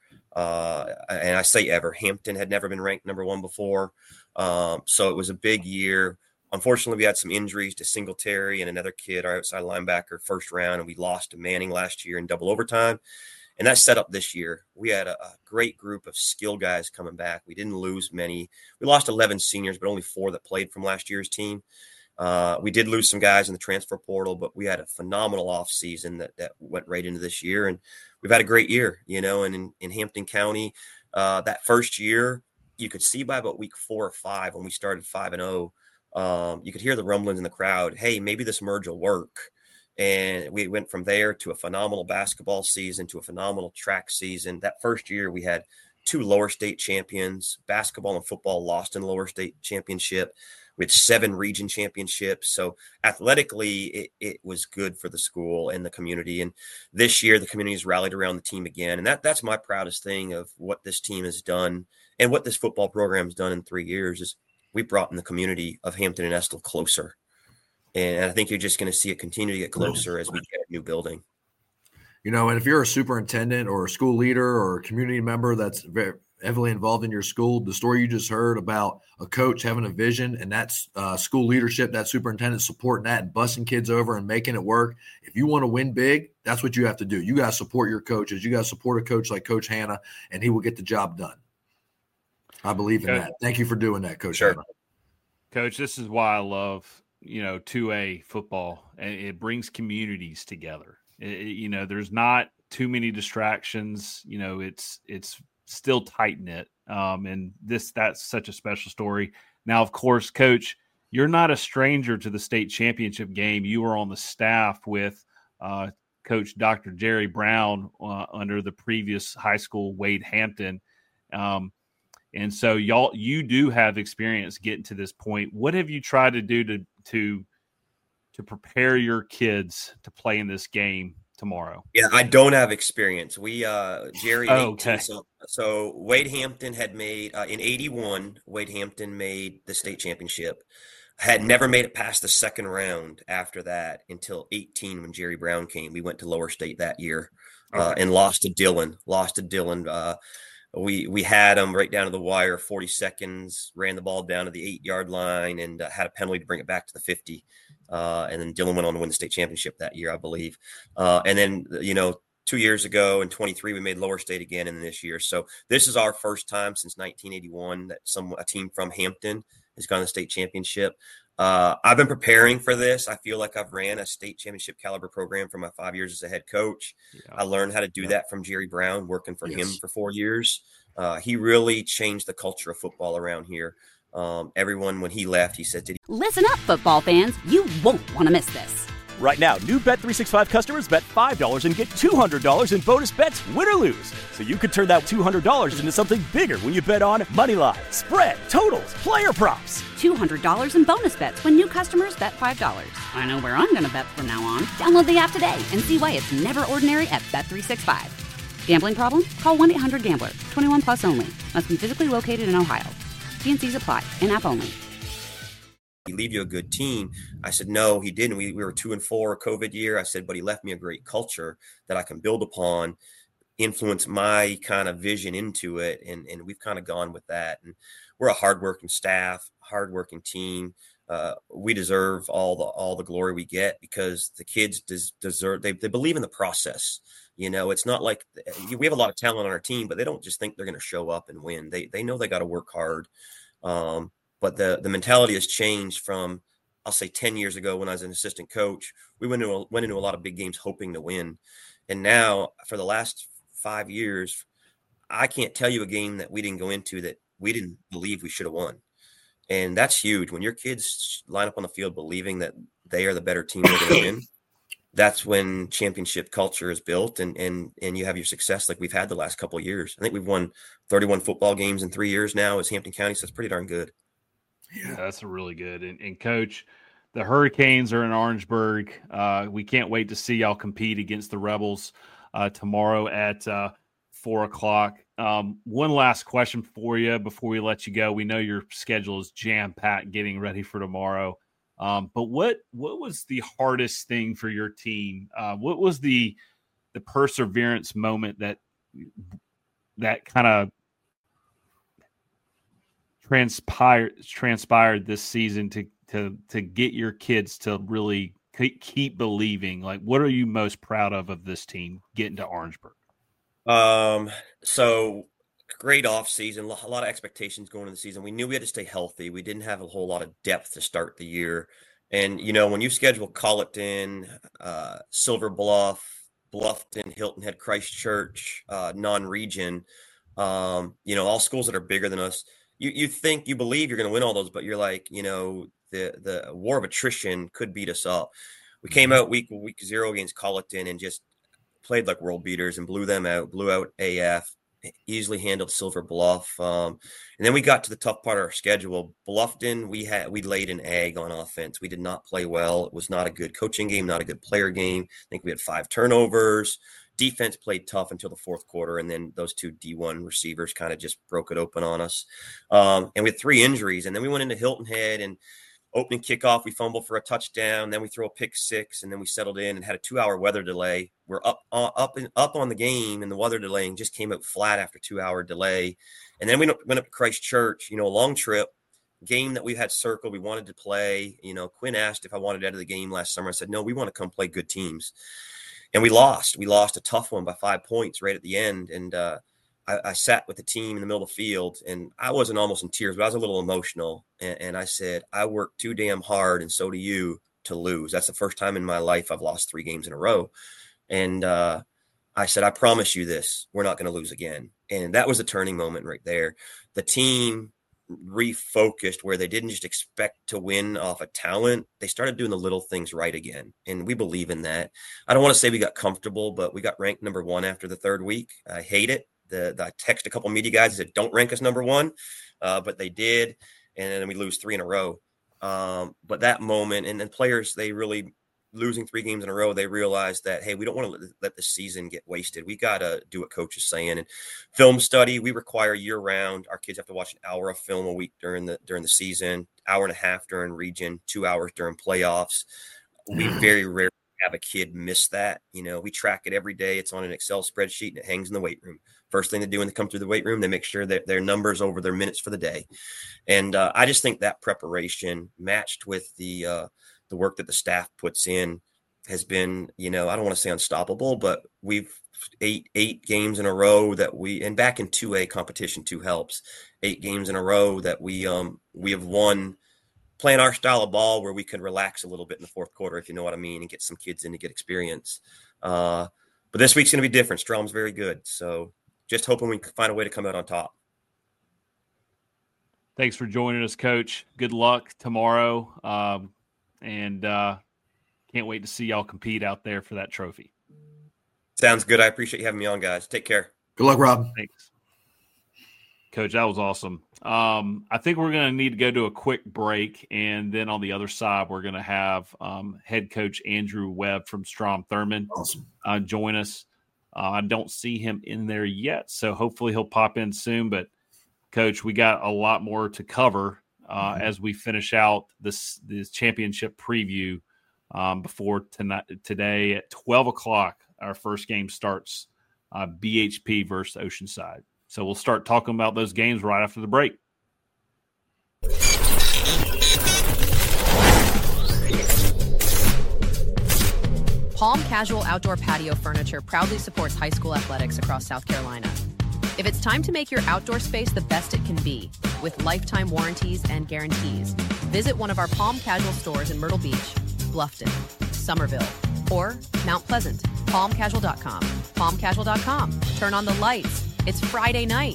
And I say ever, Hampton had never been ranked number 1 before. So it was a big year. Unfortunately, we had some injuries to Singletary and another kid, our outside linebacker, first round, and we lost to Manning last year in double overtime. And that set up this year. We had a great group of skill guys coming back. We didn't lose many. We lost 11 seniors, but only 4 that played from last year's team. We did lose some guys in the transfer portal, but we had a phenomenal offseason that went right into this year. And we've had a great year, and in Hampton County, that first year, you could see by about week 4 or 5 when we started 5-0, you could hear the rumblings in the crowd. Hey, maybe this merge will work. And we went from there to a phenomenal basketball season, to a phenomenal track season. That first year, we had 2 lower state champions. Basketball and football lost in the lower state championship. We had 7 region championships. So athletically, it was good for the school and the community. And this year, the community has rallied around the team again. And that's my proudest thing of what this team has done and what this football program has done in 3 years is we brought in the community of Hampton and Estill closer. And I think you're just going to see it continue to get closer as we get a new building. And if you're a superintendent or a school leader or a community member that's very heavily involved in your school, the story you just heard about a coach having a vision and that's school leadership, that superintendent supporting that and busting kids over and making it work. If you want to win big, that's what you have to do. You got to support your coaches. You got to support a coach like Coach Hanna, and he will get the job done. I believe in that. Thank you for doing that, Coach Hanna. Coach, this is why I love, 2A football, and it brings communities together. There's not too many distractions. It's still tight knit. And that's such a special story. Now, of course, Coach, you're not a stranger to the state championship game. You were on the staff with Coach Dr. Jerry Brown under the previous high school, Wade Hampton. And so you do have experience getting to this point. What have you tried to do to prepare your kids to play in this game tomorrow? Yeah, I don't have experience. We Jerry. Okay. So Wade Hampton had made in '81. Wade Hampton made the state championship. Had never made it past the second round after that until 18 when Jerry Brown came. We went to lower state that year and lost to Dillon. We had them right down to the wire, 40 seconds, ran the ball down to the 8-yard line and had a penalty to bring it back to the 50. And then Dillon went on to win the state championship that year, I believe. And then, 2 years ago in 23, we made lower state again in this year. So this is our first time since 1981 that a team from Hampton has gone to the state championship. I've been preparing for this. I feel like I've ran a state championship caliber program for my 5 years as a head coach. Yeah. I learned how to do that from Jerry Brown, working for him for 4 years. He really changed the culture of football around here. Everyone, when he left, he said, Listen up, football fans. You won't want to miss this. Right now, new Bet365 customers bet $5 and get $200 in bonus bets, win or lose. So you could turn that $200 into something bigger when you bet on money line, spread, totals, player props. $200 in bonus bets when new customers bet $5. I know where I'm going to bet from now on. Download the app today and see why it's never ordinary at Bet365. Gambling problem? Call 1-800-GAMBLER. 21 plus only. Must be physically located in Ohio. T&Cs apply. In-app only. He leave you a good team. I said, no, he didn't. We were 2-4 COVID year. I said, but he left me a great culture that I can build upon, influence my kind of vision into it. And we've kind of gone with that. And we're a hardworking staff, hardworking team. we deserve all the glory we get because the kids deserve. They believe in the process. It's not like we have a lot of talent on our team, but they don't just think they're going to show up and win. They know they got to work hard. But the mentality has changed from, I'll say 10 years ago when I was an assistant coach. We went into a lot of big games hoping to win. And now for the last 5 years, I can't tell you a game that we didn't go into that we didn't believe we should have won. And that's huge. When your kids line up on the field believing that they are the better team they're going to win, that's when championship culture is built and you have your success like we've had the last couple of years. I think we've won 31 football games in 3 years now as Hampton County, so that's pretty darn good. Yeah, that's really good. And Coach, the Hurricanes are in Orangeburg. We can't wait to see y'all compete against the Rebels tomorrow at 4 o'clock. One last question for you before we let you go. We know your schedule is jam-packed getting ready for tomorrow. But what was the hardest thing for your team? What was the perseverance moment that kind of transpired this season to get your kids to really keep believing? Like, what are you most proud of this team getting to Orangeburg? So great off season, a lot of expectations going into the season. We knew we had to stay healthy. We didn't have a whole lot of depth to start the year. And, when you schedule Colleton, Silver Bluff, Bluffton, Hilton Head, Christchurch, non-region, all schools that are bigger than us, you think, you believe you're going to win all those, but you're like, the war of attrition could beat us up. We came out week 0 against Colleton and just played like world beaters and blew them out, blew out AF, easily handled Silver Bluff. And then we got to the tough part of our schedule. Bluffton, we laid an egg on offense. We did not play well. It was not a good coaching game, not a good player game. I think we had 5 turnovers. Defense played tough until the fourth quarter, and then those 2 D1 receivers kind of just broke it open on us. And we had 3 injuries, and then we went into Hilton Head, and opening kickoff, we fumbled for a touchdown. Then we throw a pick 6, and then we settled in and had a 2-hour weather delay. We're up on the game, and the weather delaying just came out flat after 2-hour delay. And then we went up to Christchurch, a long trip, game that we had circled. We wanted to play. Quinn asked if I wanted out of the game last summer. I said, no, we want to come play good teams. And we lost. We lost a tough one by 5 points right at the end. And I sat with the team in the middle of the field, and I wasn't almost in tears, but I was a little emotional. And I said, I worked too damn hard, and so do you, to lose. That's the first time in my life I've lost 3 games in a row. And I said, I promise you this, we're not going to lose again. And that was a turning moment right there. The team refocused where they didn't just expect to win off of talent. They started doing the little things right again. And we believe in that. I don't want to say we got comfortable, but we got ranked number 1 after the 3rd week. I hate it. I text a couple media guys that said, don't rank us number 1, but they did. And then we lose 3 in a row. But that moment, and then players, they really losing 3 games in a row, they realized that, hey, we don't want to let the season get wasted. We got to do what coach is saying. And film study, we require year round. Our kids have to watch an hour of film a week during the season, 1.5 hours during region, 2 hours during playoffs. We very rarely have a kid miss that. We track it every day. It's on an Excel spreadsheet and it hangs in the weight room. First thing they do when they come through the weight room, they make sure that their numbers over their minutes for the day. And I just think that preparation matched with the work that the staff puts in has been, I don't want to say unstoppable, but we've 8 games in a row that and back in 2A competition 2 helps, 8 games in a row that we have won playing our style of ball where we could relax a little bit in the fourth quarter, if you know what I mean, and get some kids in to get experience. But this week's going to be different. Strom's very good. So just hoping we can find a way to come out on top. Thanks for joining us, Coach. Good luck tomorrow. And can't wait to see y'all compete out there for that trophy. Sounds good. I appreciate you having me on, guys. Take care. Good luck, Rob. Thanks. Coach, that was awesome. I think we're going to need to go to a quick break, and then on the other side, we're going to have head coach Andrew Webb from Strom Thurmond join us. I don't see him in there yet, so hopefully he'll pop in soon. But, Coach, we got a lot more to cover as we finish out this championship preview before today at 12 o'clock. Our first game starts, BHP versus Oceanside. So we'll start talking about those games right after the break. Palm Casual Outdoor Patio Furniture proudly supports high school athletics across South Carolina. If it's time to make your outdoor space the best it can be, with lifetime warranties and guarantees, visit one of our Palm Casual stores in Myrtle Beach, Bluffton, Somerville, or Mount Pleasant. PalmCasual.com. PalmCasual.com. Turn on the lights. It's Friday night.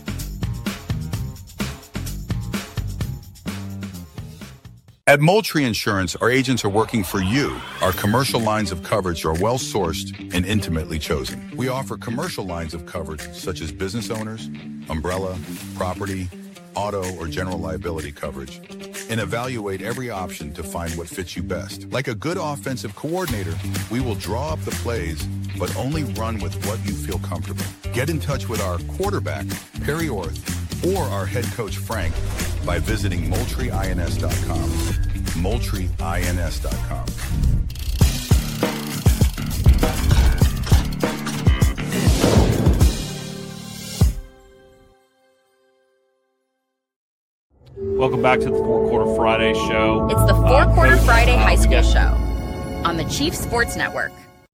At Moultrie Insurance, our agents are working for you. Our commercial lines of coverage are well-sourced and intimately chosen. We offer commercial lines of coverage such as business owners, umbrella, property, auto, or general liability coverage, and evaluate every option to find what fits you best. Like a good offensive coordinator, we will draw up the plays, but only run with what you feel comfortable. Get in touch with our quarterback, Perry Orth, or our head coach, Frank, by visiting MoultrieINS.com. MoultrieINS.com. Welcome back to the Four Quarter Friday show. It's the Four Quarter Friday High School Show on the Chief Sports Network.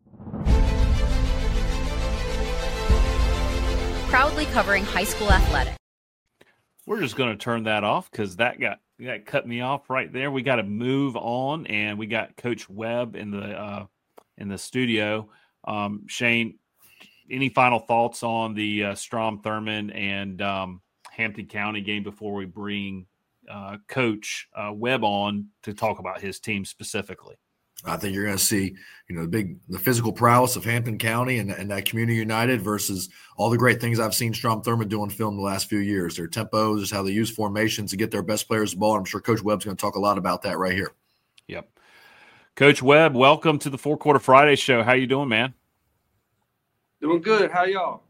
Proudly covering high school athletics. We're just going to turn that off because that cut me off right there. We got to move on, and we got Coach Webb in the studio. Shane, any final thoughts on the Strom-Thurmond and Hampton County game before we bring Coach Webb on to talk about his team specifically? I think you're going to see, the physical prowess of Hampton County and that Community United versus all the great things I've seen Strom-Thurmond do on film the last few years. Their tempos, just how they use formations to get their best players the ball. I'm sure Coach Webb's going to talk a lot about that right here. Yep. Coach Webb, welcome to the Four Quarter Friday show. How you doing, man? Doing good. How y'all?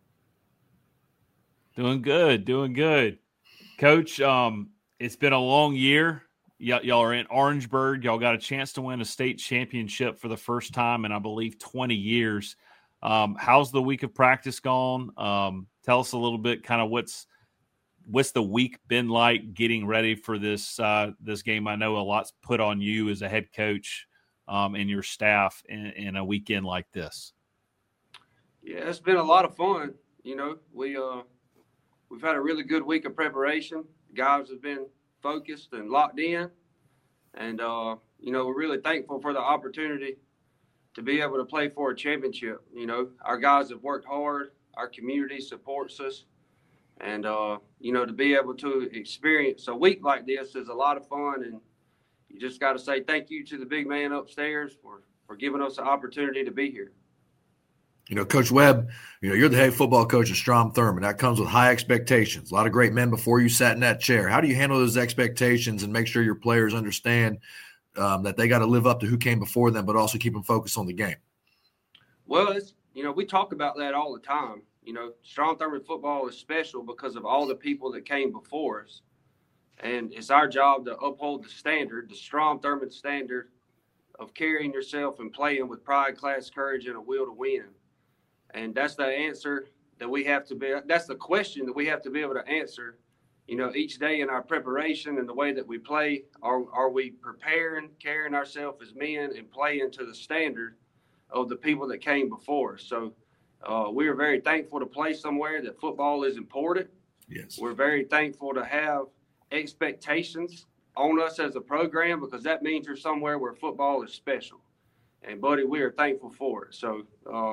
Doing good. Coach, it's been a long year. Y'all are in Orangeburg. Y'all got a chance to win a state championship for the first time in, I believe, 20 years. How's the week of practice gone? Tell us a little bit, kind of what's the week been like getting ready for this game? I know a lot's put on you as a head coach and your staff in a weekend like this. Yeah, it's been a lot of fun. We've had a really good week of preparation. Guys have been focused and locked in. And, we're really thankful for the opportunity to be able to play for a championship. Our guys have worked hard. Our community supports us. And, to be able to experience a week like this is a lot of fun. And you just got to say thank you to the big man upstairs for giving us the opportunity to be here. Coach Webb, you're the head football coach of Strom-Thurmond. That comes with high expectations. A lot of great men before you sat in that chair. How do you handle those expectations and make sure your players understand that they got to live up to who came before them, but also keep them focused on the game? Well, we talk about that all the time. Strom-Thurmond football is special because of all the people that came before us. And it's our job to uphold the standard, the Strom-Thurmond standard of carrying yourself and playing with pride, class, courage, and a will to win. And that's the answer that we have to be. That's the question that we have to be able to answer, each day in our preparation and the way that we play. Are we preparing, carrying ourselves as men and playing to the standard of the people that came before us? So we are very thankful to play somewhere that football is important. Yes. We're very thankful to have expectations on us as a program because that means you're somewhere where football is special. And, buddy, we are thankful for it. So,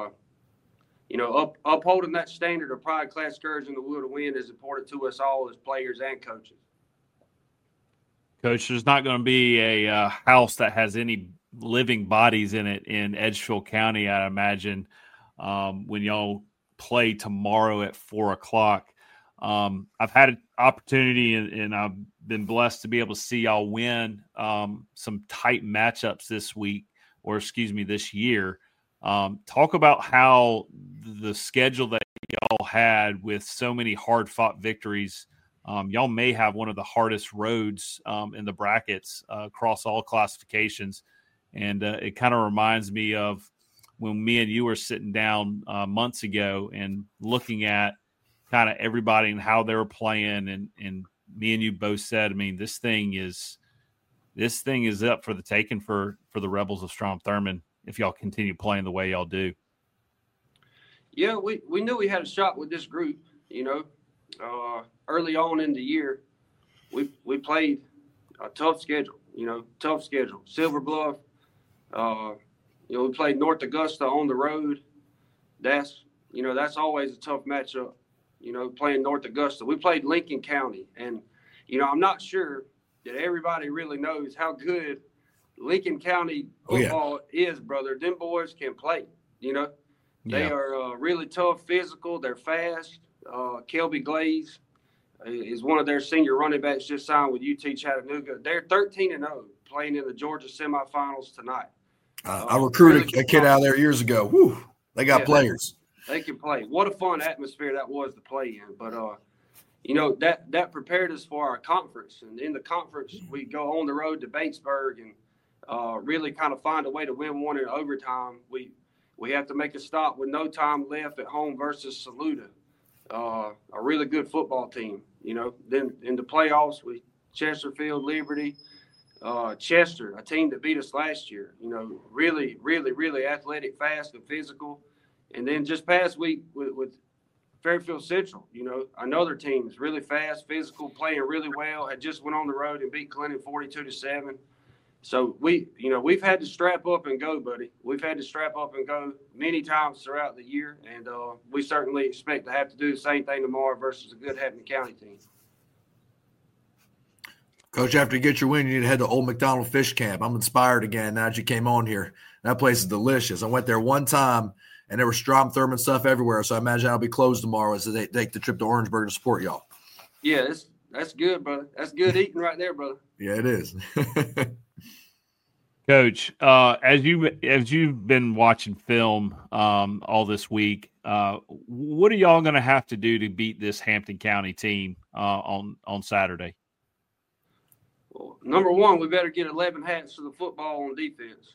upholding that standard of pride, class, courage, and the will to win is important to us all as players and coaches. Coach, there's not going to be a house that has any living bodies in it in Edgefield County, I imagine, when y'all play tomorrow at 4:00. I've had an opportunity and I've been blessed to be able to see y'all win some tight matchups this year. Talk about how the schedule that y'all had with so many hard-fought victories. Y'all may have one of the hardest roads in the brackets across all classifications. And it kind of reminds me of when me and you were sitting down months ago and looking at kind of everybody and how they were playing. And me and you both said, this thing is up for the taking for the Rebels of Strom-Thurmond if y'all continue playing the way y'all do. Yeah, we knew we had a shot with this group. Early on in the year, we played a tough schedule. Silver Bluff. We played North Augusta on the road. That's always a tough matchup. Playing North Augusta. We played Lincoln County, and I'm not sure that everybody really knows how good Lincoln County football is, brother. Them boys can play. They are really tough, physical. They're fast. Kelby Glaze is one of their senior running backs, just signed with UT Chattanooga. They're 13-0, playing in the Georgia semifinals tonight. I recruited a kid out of there years ago. Whew, they got players. They can play. What a fun atmosphere that was to play in. But that prepared us for our conference. And in the conference, we go on the road to Batesburg and really kind of find a way to win one in overtime. We have to make a stop with no time left at home versus Saluda, a really good football team. Then in the playoffs, Chesterfield, Liberty, Chester, a team that beat us last year. Really, really, really athletic, fast, and physical. And then just past week with Fairfield Central, another team is really fast, physical, playing really well. Had just went on the road and beat Clinton 42-7. So we've had to strap up and go, buddy. We've had to strap up and go many times throughout the year, and we certainly expect to have to do the same thing tomorrow versus a good Hampton County team. Coach, after you get your win, you need to head to Old McDonald Fish Camp. I'm inspired again now that you came on here. That place is delicious. I went there one time, and there was Strom Thurmond stuff everywhere, so I imagine I'll be closed tomorrow as they take the trip to Orangeburg to support y'all. Yeah, that's good, brother. That's good eating right there, brother. Yeah, it is. Coach, as you've been watching film all this week, what are y'all going to have to do to beat this Hampton County team on Saturday? Well, number one, we better get 11 hats to the football on defense.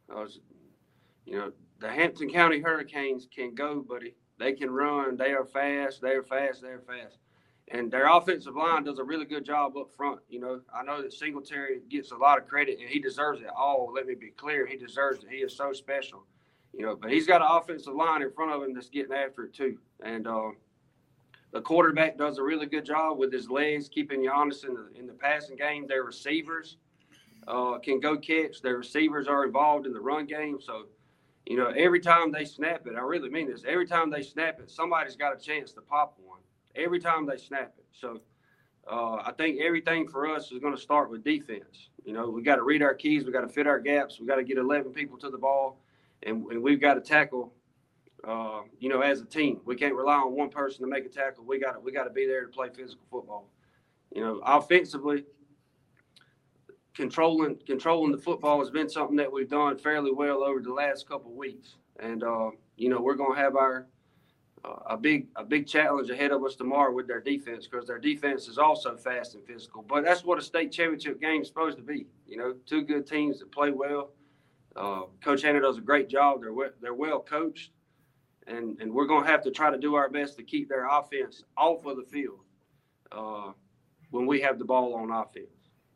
The Hampton County Hurricanes can go, buddy. They can run. They are fast. They are fast. They are fast. And their offensive line does a really good job up front. I know that Singletary gets a lot of credit, and he deserves it all. Let me be clear. He deserves it. He is so special. But he's got an offensive line in front of him that's getting after it too. And the quarterback does a really good job with his legs, keeping you honest in the passing game. Their receivers can go catch. Their receivers are involved in the run game. So, every time they snap it, I really mean this, every time they snap it, somebody's got a chance to pop one. Every time they snap it. So I think everything for us is going to start with defense. We got to read our keys. We got to fit our gaps. We got to get 11 people to the ball, and we've got to tackle, as a team. We can't rely on one person to make a tackle. We got to be there to play physical football. Offensively, controlling the football has been something that we've done fairly well over the last couple of weeks. And, we're going to have a big challenge ahead of us tomorrow with their defense, because their defense is also fast and physical. But that's what a state championship game is supposed to be. Two good teams that play well. Coach Hannah does a great job. They're well coached, and we're going to have to try to do our best to keep their offense off of the field when we have the ball on offense.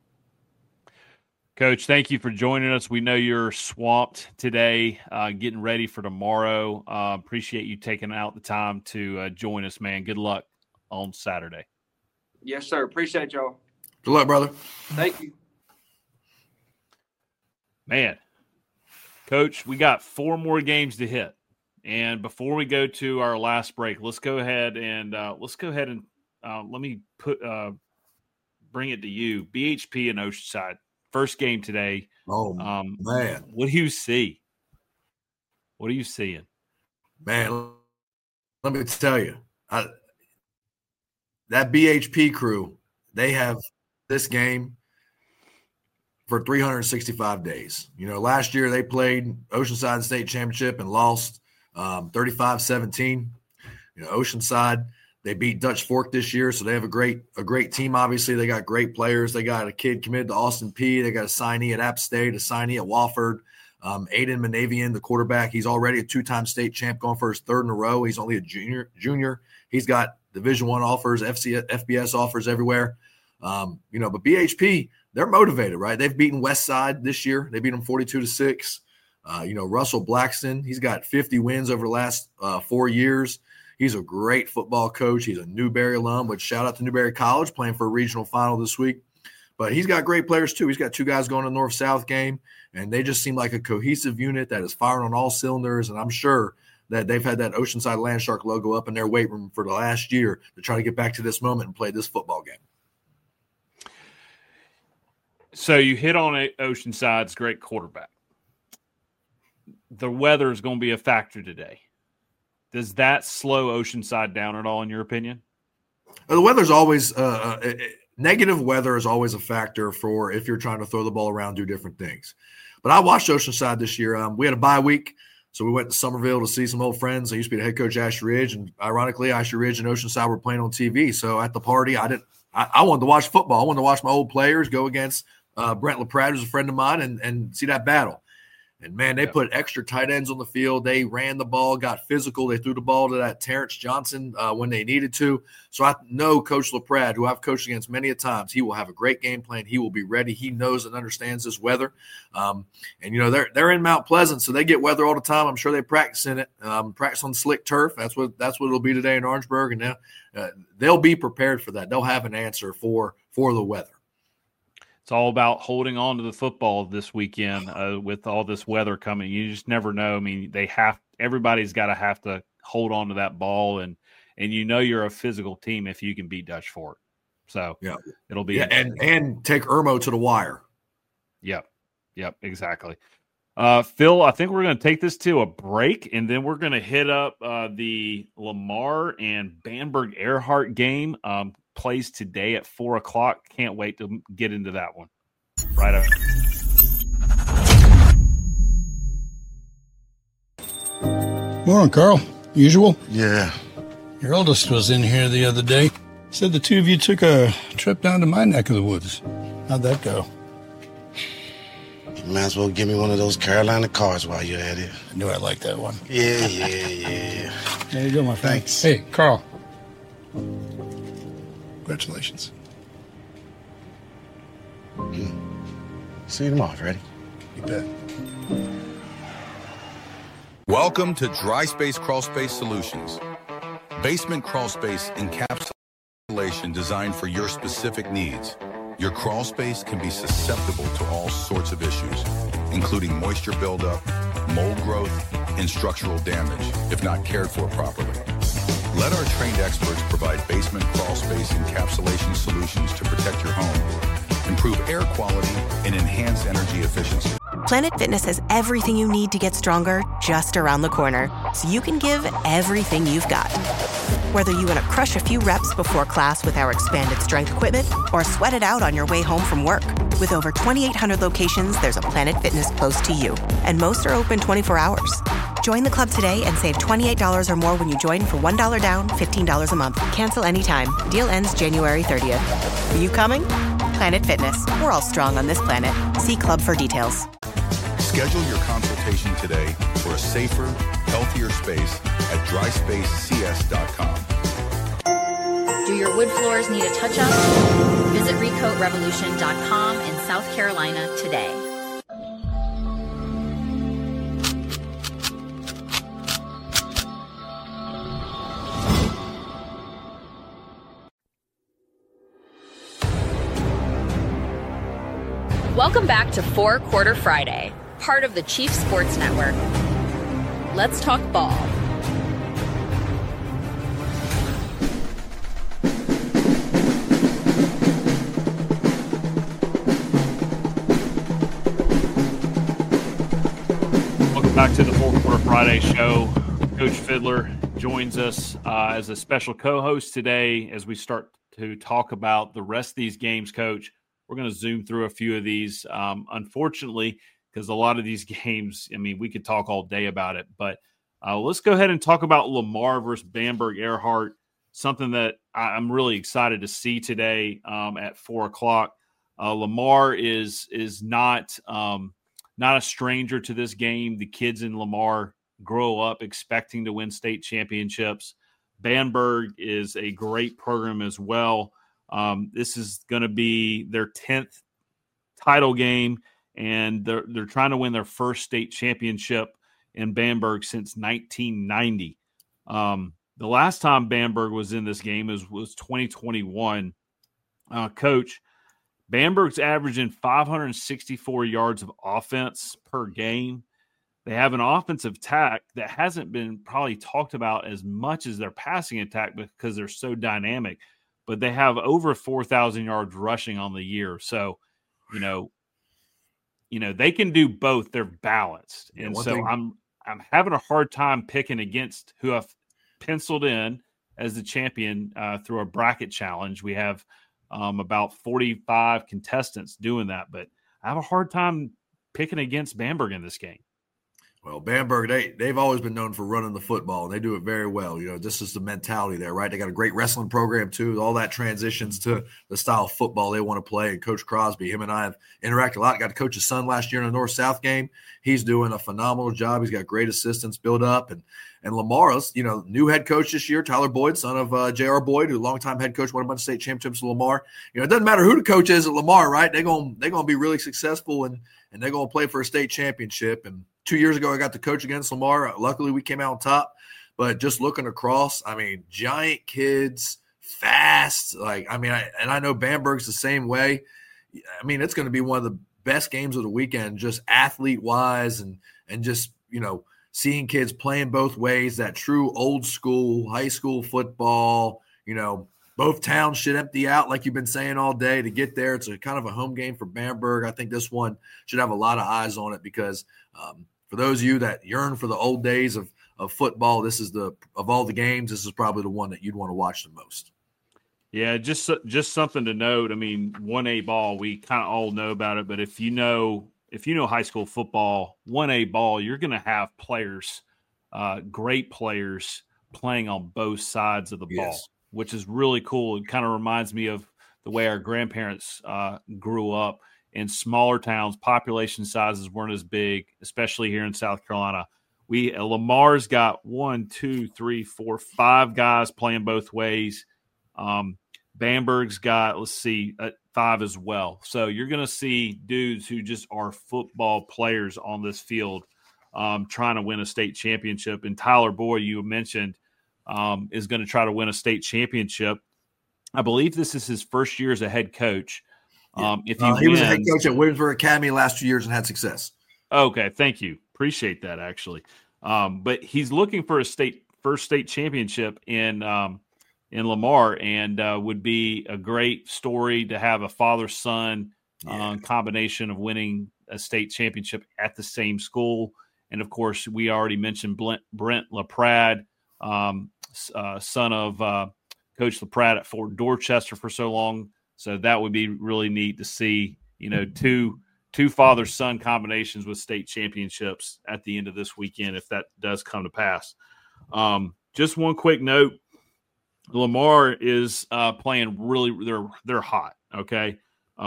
Coach, thank you for joining us. We know you're swamped today, getting ready for tomorrow. Appreciate you taking out the time to join us, man. Good luck on Saturday. Yes, sir. Appreciate y'all. Good luck, brother. Thank you. Man, Coach, we got 4 more games to hit. And before we go to our last break, let's go ahead and let me bring it to you. BHP and Oceanside. First game today. Oh, man. What do you see? What are you seeing? Man, let me tell you. That BHP crew, they have this game for 365 days. Last year they played Oceanside State Championship and lost 35-17. Oceanside, they beat Dutch Fork this year, so they have a great team. Obviously, they got great players. They got a kid committed to Austin Peay. They got a signee at App State, a signee at Wofford. Aiden Manavian, the quarterback, he's already a 2-time state champ, going for his 3rd in a row. He's only a junior. He's got Division I offers, FBS offers everywhere. But BHP, they're motivated, right? They've beaten Westside this year. They beat them 42-6. Russell Blackston, he's got 50 wins over the last 4 years. He's a great football coach. He's a Newberry alum, which shout out to Newberry College, playing for a regional final this week. But he's got great players too. He's got 2 guys going to the North-South game, and they just seem like a cohesive unit that is firing on all cylinders. And I'm sure that they've had that Oceanside Landshark logo up in their weight room for the last year to try to get back to this moment and play this football game. So you hit on Oceanside's great quarterback. The weather is going to be a factor today. Does that slow Oceanside down at all, in your opinion? The weather's always negative weather is always a factor for if you're trying to throw the ball around, do different things. But I watched Oceanside this year. We had a bye week, so we went to Somerville to see some old friends. I used to be the head coach at Ashley Ridge, and ironically, Ashley Ridge and Oceanside were playing on TV. So at the party, I wanted to watch football. I wanted to watch my old players go against Brent LaPrade, who's a friend of mine, and see that battle. And, man, they put extra tight ends on the field. They ran the ball, got physical. They threw the ball to that Terrence Johnson when they needed to. So I know Coach LaPrade, who I've coached against many a times, he will have a great game plan. He will be ready. He knows and understands this weather. They're in Mount Pleasant, so they get weather all the time. I'm sure they practice in it, practice on slick turf. That's what it'll be today in Orangeburg. And now they'll be prepared for that. They'll have an answer for the weather. It's all about holding on to the football this weekend with all this weather coming. You just never know. I mean, everybody's got to have to hold on to that ball, and you're a physical team if you can beat Dutch Fort. So it'll be and take Irmo to the wire. Yep, exactly. Phil, I think we're going to take this to a break, and then we're going to hit up the Lamar and Bamberg Earhart game. Plays today at 4:00. Can't wait to get into that one. Right up. Morning, Carl. Usual? Yeah. Your oldest was in here the other day. Said the two of you took a trip down to my neck of the woods. How'd that go? You might as well give me one of those Carolina cars while you're at it. I knew I liked that one. Yeah. There you go, my friend. Thanks. Hey, Carl. Congratulations. See you tomorrow, Freddie. You bet. Welcome to Dry Space Crawl Space Solutions. Basement crawl space encapsulation designed for your specific needs. Your crawl space can be susceptible to all sorts of issues, including moisture buildup, mold growth, and structural damage if not cared for properly. Let our trained experts provide basement crawl space encapsulation solutions to protect your home, improve air quality, and enhance energy efficiency. Planet Fitness has everything you need to get stronger just around the corner, so you can give everything you've got. Whether you want to crush a few reps before class with our expanded strength equipment or sweat it out on your way home from work. With over 2,800 locations, there's a Planet Fitness close to you, and most are open 24 hours. Join the club today and save $28 or more when you join for $1 down, $15 a month. Cancel anytime. Deal ends January 30th. Are you coming? Planet Fitness. We're all strong on this planet. See club for details. Schedule your consultation today for a safer, healthier space at dryspacecs.com. Do your wood floors need a touch-up? Visit recoatrevolution.com in South Carolina today. Welcome back to Four Quarter Friday, part of the Chief Sports Network. Let's talk ball. Welcome back to the Four Quarter Friday show. Coach Fiddler joins us as a special co-host today as we start to talk about the rest of these games, Coach. We're going to zoom through a few of these, unfortunately, because a lot of these games, I mean, we could talk all day about it. But let's go ahead and talk about Lamar versus Bamberg Earhart, something that I'm really excited to see today at 4:00. Lamar is not a stranger to this game. The kids in Lamar grow up expecting to win state championships. Bamberg is a great program as well. This is going to be their 10th title game and they're trying to win their first state championship in Bamberg since 1990. The last time Bamberg was in this game was 2021. Coach, Bamberg's averaging 564 yards of offense per game. They have an offensive attack that hasn't been probably talked about as much as their passing attack because they're so dynamic, but they have over 4,000 yards rushing on the year. So, they can do both. They're balanced. And so I'm having a hard time picking against who I've penciled in as the champion through a bracket challenge. We have about 45 contestants doing that, but I have a hard time picking against Bamberg in this game. Well, Bamberg, they've always been known for running the football, and they do it very well. This is the mentality there, right? They got a great wrestling program, too. All that transitions to the style of football they want to play. And Coach Crosby, him and I have interacted a lot. Got to coach his son last year in the North-South game. He's doing a phenomenal job. He's got great assistants built up. And Lamar's, new head coach this year, Tyler Boyd, son of J.R. Boyd, who longtime head coach, won a bunch of state championships with Lamar. It doesn't matter who the coach is at Lamar, right? They're gonna be really successful, and they're going to play for a state championship. And 2 years ago, I got to coach against Lamar. Luckily, we came out on top. But just looking across, giant kids, fast. I know Bamberg's the same way. It's going to be one of the best games of the weekend, just athlete-wise and just, seeing kids playing both ways, that true old school, high school football. Both towns should empty out, like you've been saying all day, to get there. It's a kind of a home game for Bamberg. I think this one should have a lot of eyes on it because for those of you that yearn for the old days of football, this is of all the games, this is probably the one that you'd want to watch the most. Yeah, just something to note. 1A ball, we kind of all know about it, but if you know high school football, 1A ball, you're going to have players, great players, playing on both sides of the ball, which is really cool. It kind of reminds me of the way our grandparents grew up in smaller towns. Population sizes weren't as big, especially here in South Carolina. Lamar's got 5 guys playing both ways. Bamberg's got, 5 as well. So you're going to see dudes who just are football players on this field trying to win a state championship. And Tyler Boyd, you mentioned, is going to try to win a state championship. I believe this is his first year as a head coach. He was a head coach at Williamsburg Academy last 2 years and had success. Okay, thank you. Appreciate that, actually. But he's looking for a first state championship in Lamar, and would be a great story to have a father-son combination of winning a state championship at the same school. And, of course, we already mentioned Brent LaPrade, son of Coach LaPrade at Fort Dorchester for so long. So that would be really neat to see, two father-son combinations with state championships at the end of this weekend, if that does come to pass. Just one quick note. Lamar is playing really – they're hot, okay?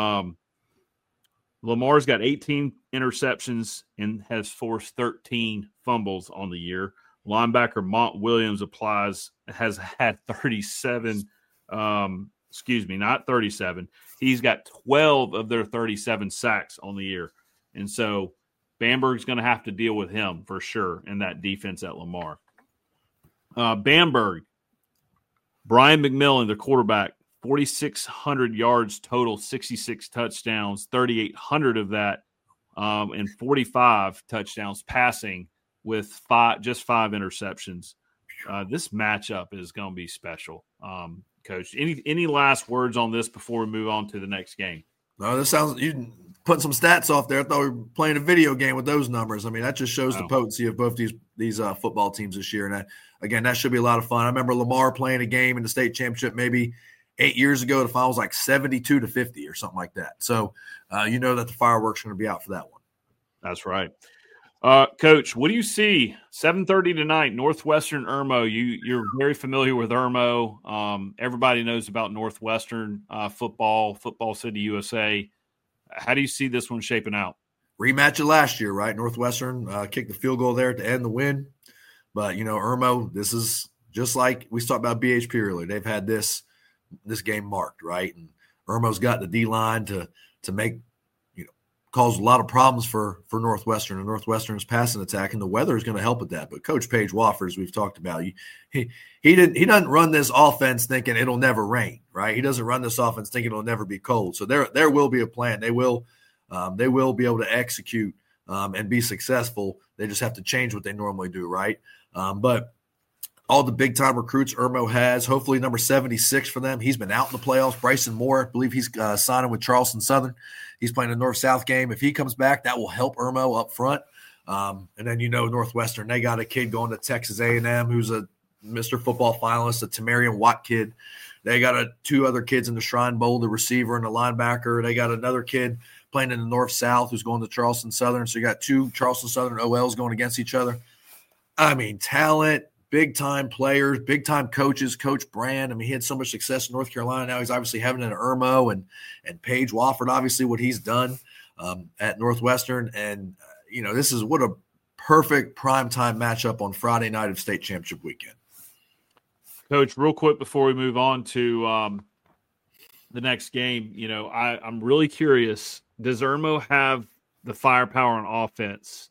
Lamar's got 18 interceptions and has forced 13 fumbles on the year. Linebacker Mont Williams has had 37 not 37. He's got 12 of their 37 sacks on the year. And so Bamberg's going to have to deal with him for sure in that defense at Lamar. Bamberg, Brian McMillan, the quarterback, 4,600 yards total, 66 touchdowns, 3,800 of that, and 45 touchdowns passing with 5 interceptions. This matchup is going to be special. Coach, any last words on this before we move on to the next game? No, this sounds – you put some stats off there. I thought we were playing a video game with those numbers. That just shows the potency of both these football teams this year. And that should be a lot of fun. I remember Lamar playing a game in the state championship maybe 8 years ago. The final was like 72-50 or something like that. So that the fireworks are going to be out for that one. That's right. Coach, what do you see? 7:30 tonight, Northwestern Irmo. You're very familiar with Irmo. Everybody knows about Northwestern football City, USA. How do you see this one shaping out? Rematch of last year, right? Northwestern kicked the field goal there to end the win. But, Irmo, this is just like we talked about BHP earlier. They've had this game marked, right? And Irmo's got the D-line to make, caused a lot of problems for Northwestern and Northwestern's passing attack, and the weather is going to help with that. But Coach Paige Wofford, as we've talked about, he doesn't run this offense thinking it'll never rain, right? He doesn't run this offense thinking it'll never be cold. So there will be a plan. They will be able to execute and be successful. They just have to change what they normally do, right? But all the big-time recruits Irmo has, hopefully number 76 for them. He's been out in the playoffs. Bryson Moore, I believe he's signing with Charleston Southern. He's playing a North-South game. If he comes back, that will help Irmo up front. And then Northwestern, they got a kid going to Texas A&M who's a Mr. Football finalist, a Tamarian Watt kid. They got two other kids in the Shrine Bowl, the receiver and the linebacker. They got another kid playing in the North-South who's going to Charleston Southern. So you got two Charleston Southern OLs going against each other. I mean, talent, big-time players, big-time coaches. Coach Brand, I mean, he had so much success in North Carolina. Now he's obviously having it at Irmo and Paige Wofford, obviously what he's done at Northwestern. And, this is what a perfect primetime matchup on Friday night of state championship weekend. Coach, real quick before we move on to the next game, I'm really curious. Does Irmo have the firepower on offense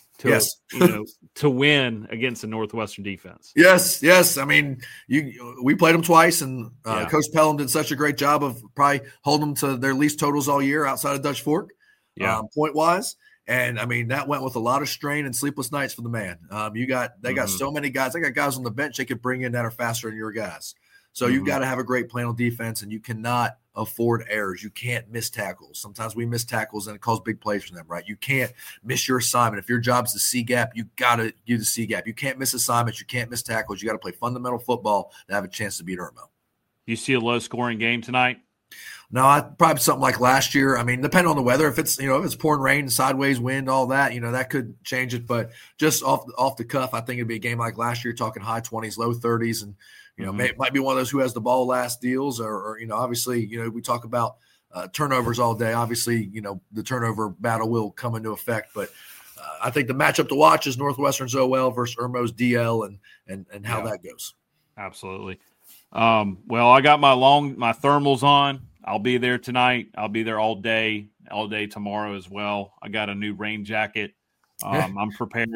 to win against the Northwestern defense? Yes. I mean, we played them twice, and Coach Pelham did such a great job of probably holding them to their least totals all year outside of Dutch Fork, point-wise. And, I mean, that went with a lot of strain and sleepless nights for the man. They got so many guys. They got guys on the bench they could bring in that are faster than your guys. So you've got to have a great plan on defense, and you cannot afford errors. You can't miss tackles. Sometimes we miss tackles, and it calls big plays for them, right? You can't miss your assignment. If your job's the C gap, you got to do the C gap. You can't miss assignments. You can't miss tackles. You got to play fundamental football to have a chance to beat Irmo. You see a low-scoring game tonight? No, probably something like last year. I mean, depending on the weather, if it's pouring rain, sideways wind, all that, that could change it. But just off the cuff, I think it'd be a game like last year, talking high 20s, low 30s, and might be one of those who has the ball last deals, or obviously, we talk about turnovers all day. Obviously, the turnover battle will come into effect, but I think the matchup to watch is Northwestern's OL versus Irmo's DL, and how that goes. Absolutely. Well, I got my thermals on. I'll be there tonight. I'll be there all day tomorrow as well. I got a new rain jacket. I'm prepared.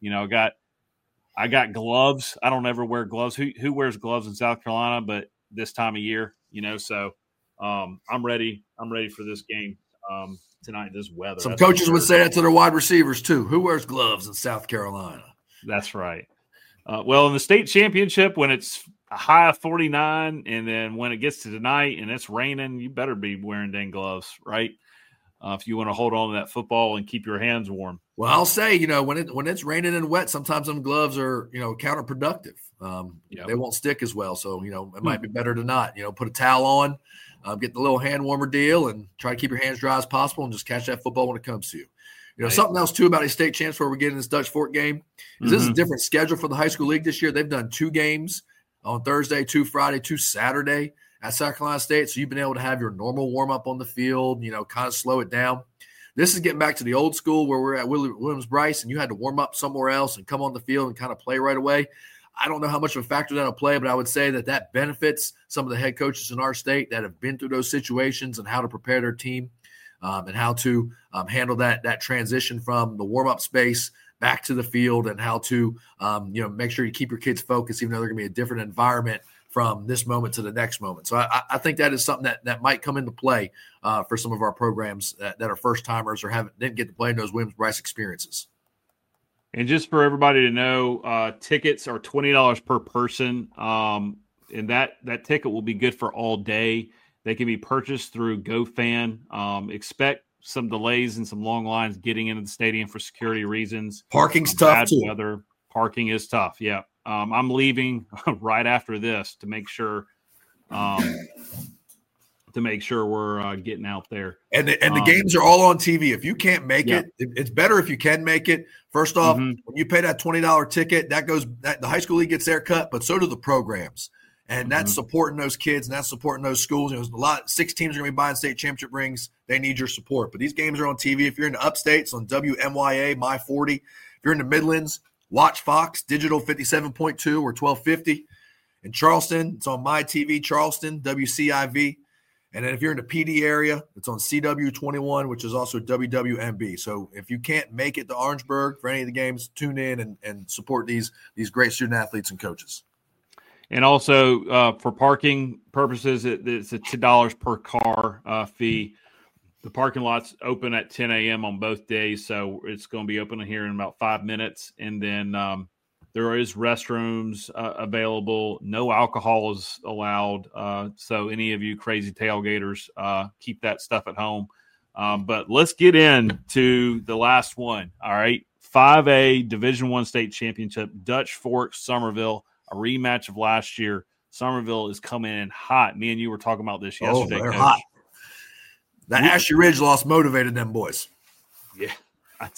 I got gloves. I don't ever wear gloves. Who wears gloves in South Carolina? But this time of year, so I'm ready. I'm ready for this game tonight. This weather. Some coaches would say that to their wide receivers too. Who wears gloves in South Carolina? That's right. Well, in the state championship, when it's a high of 49, and then when it gets to tonight and it's raining, you better be wearing dang gloves, right? If you want to hold on to that football and keep your hands warm. Well, I'll say, when it's raining and wet, sometimes them gloves are, counterproductive. They won't stick as well. So, it might be better to not, put a towel on, get the little hand warmer deal, and try to keep your hands dry as possible and just catch that football when it comes to you. Something else, too, about a state champs where we're getting this Dutch Fork game is this is a different schedule for the high school league this year. They've done 2 games on Thursday, 2 Friday, 2 Saturday at South Carolina State. So you've been able to have your normal warm-up on the field, kind of slow it down. This is getting back to the old school where we're at Williams-Brice, and you had to warm up somewhere else and come on the field and kind of play right away. I don't know how much of a factor that'll play, but I would say that benefits some of the head coaches in our state that have been through those situations and how to prepare their team and how to handle that transition from the warm-up space back to the field, and how to make sure you keep your kids focused, even though they're going to be a different environment from this moment to the next moment. So I think that is something that might come into play for some of our programs that are first-timers or didn't get to play in those Williams-Brice experiences. And just for everybody to know, tickets are $20 per person, and that ticket will be good for all day. They can be purchased through GoFan. Expect some delays and some long lines getting into the stadium for security reasons. Parking's tough too. Weather. Parking is tough. Yeah. I'm leaving right after this to make sure we're getting out there. And the games are all on TV. If you can't make it, it's better if you can make it. First off, when you pay that $20 ticket, the high school league gets their cut, but so do the programs. And that's supporting those kids, and that's supporting those schools. 6 teams are going to be buying state championship rings. They need your support. But these games are on TV. If you're in the upstates on WMYA, My 40. If you're in the Midlands, watch Fox, Digital 57.2 or 1250. In Charleston, it's on My TV Charleston, WCIV. And then if you're in the PD area, it's on CW21, which is also WWMB. So if you can't make it to Orangeburg for any of the games, tune in and support these great student athletes and coaches. And also for parking purposes, it's a $2 per car fee. The parking lot's open at 10 a.m. on both days, so it's going to be open here in about 5 minutes. And then there is restrooms available. No alcohol is allowed. So any of you crazy tailgaters, keep that stuff at home. But let's get into the last one. All right. 5A Division I state championship, Dutch Fork, Summerville, a rematch of last year. Summerville is coming in hot. Me and you were talking about this yesterday. They're Coach. hot. That Ashley Ridge loss motivated them boys. Yeah, I'd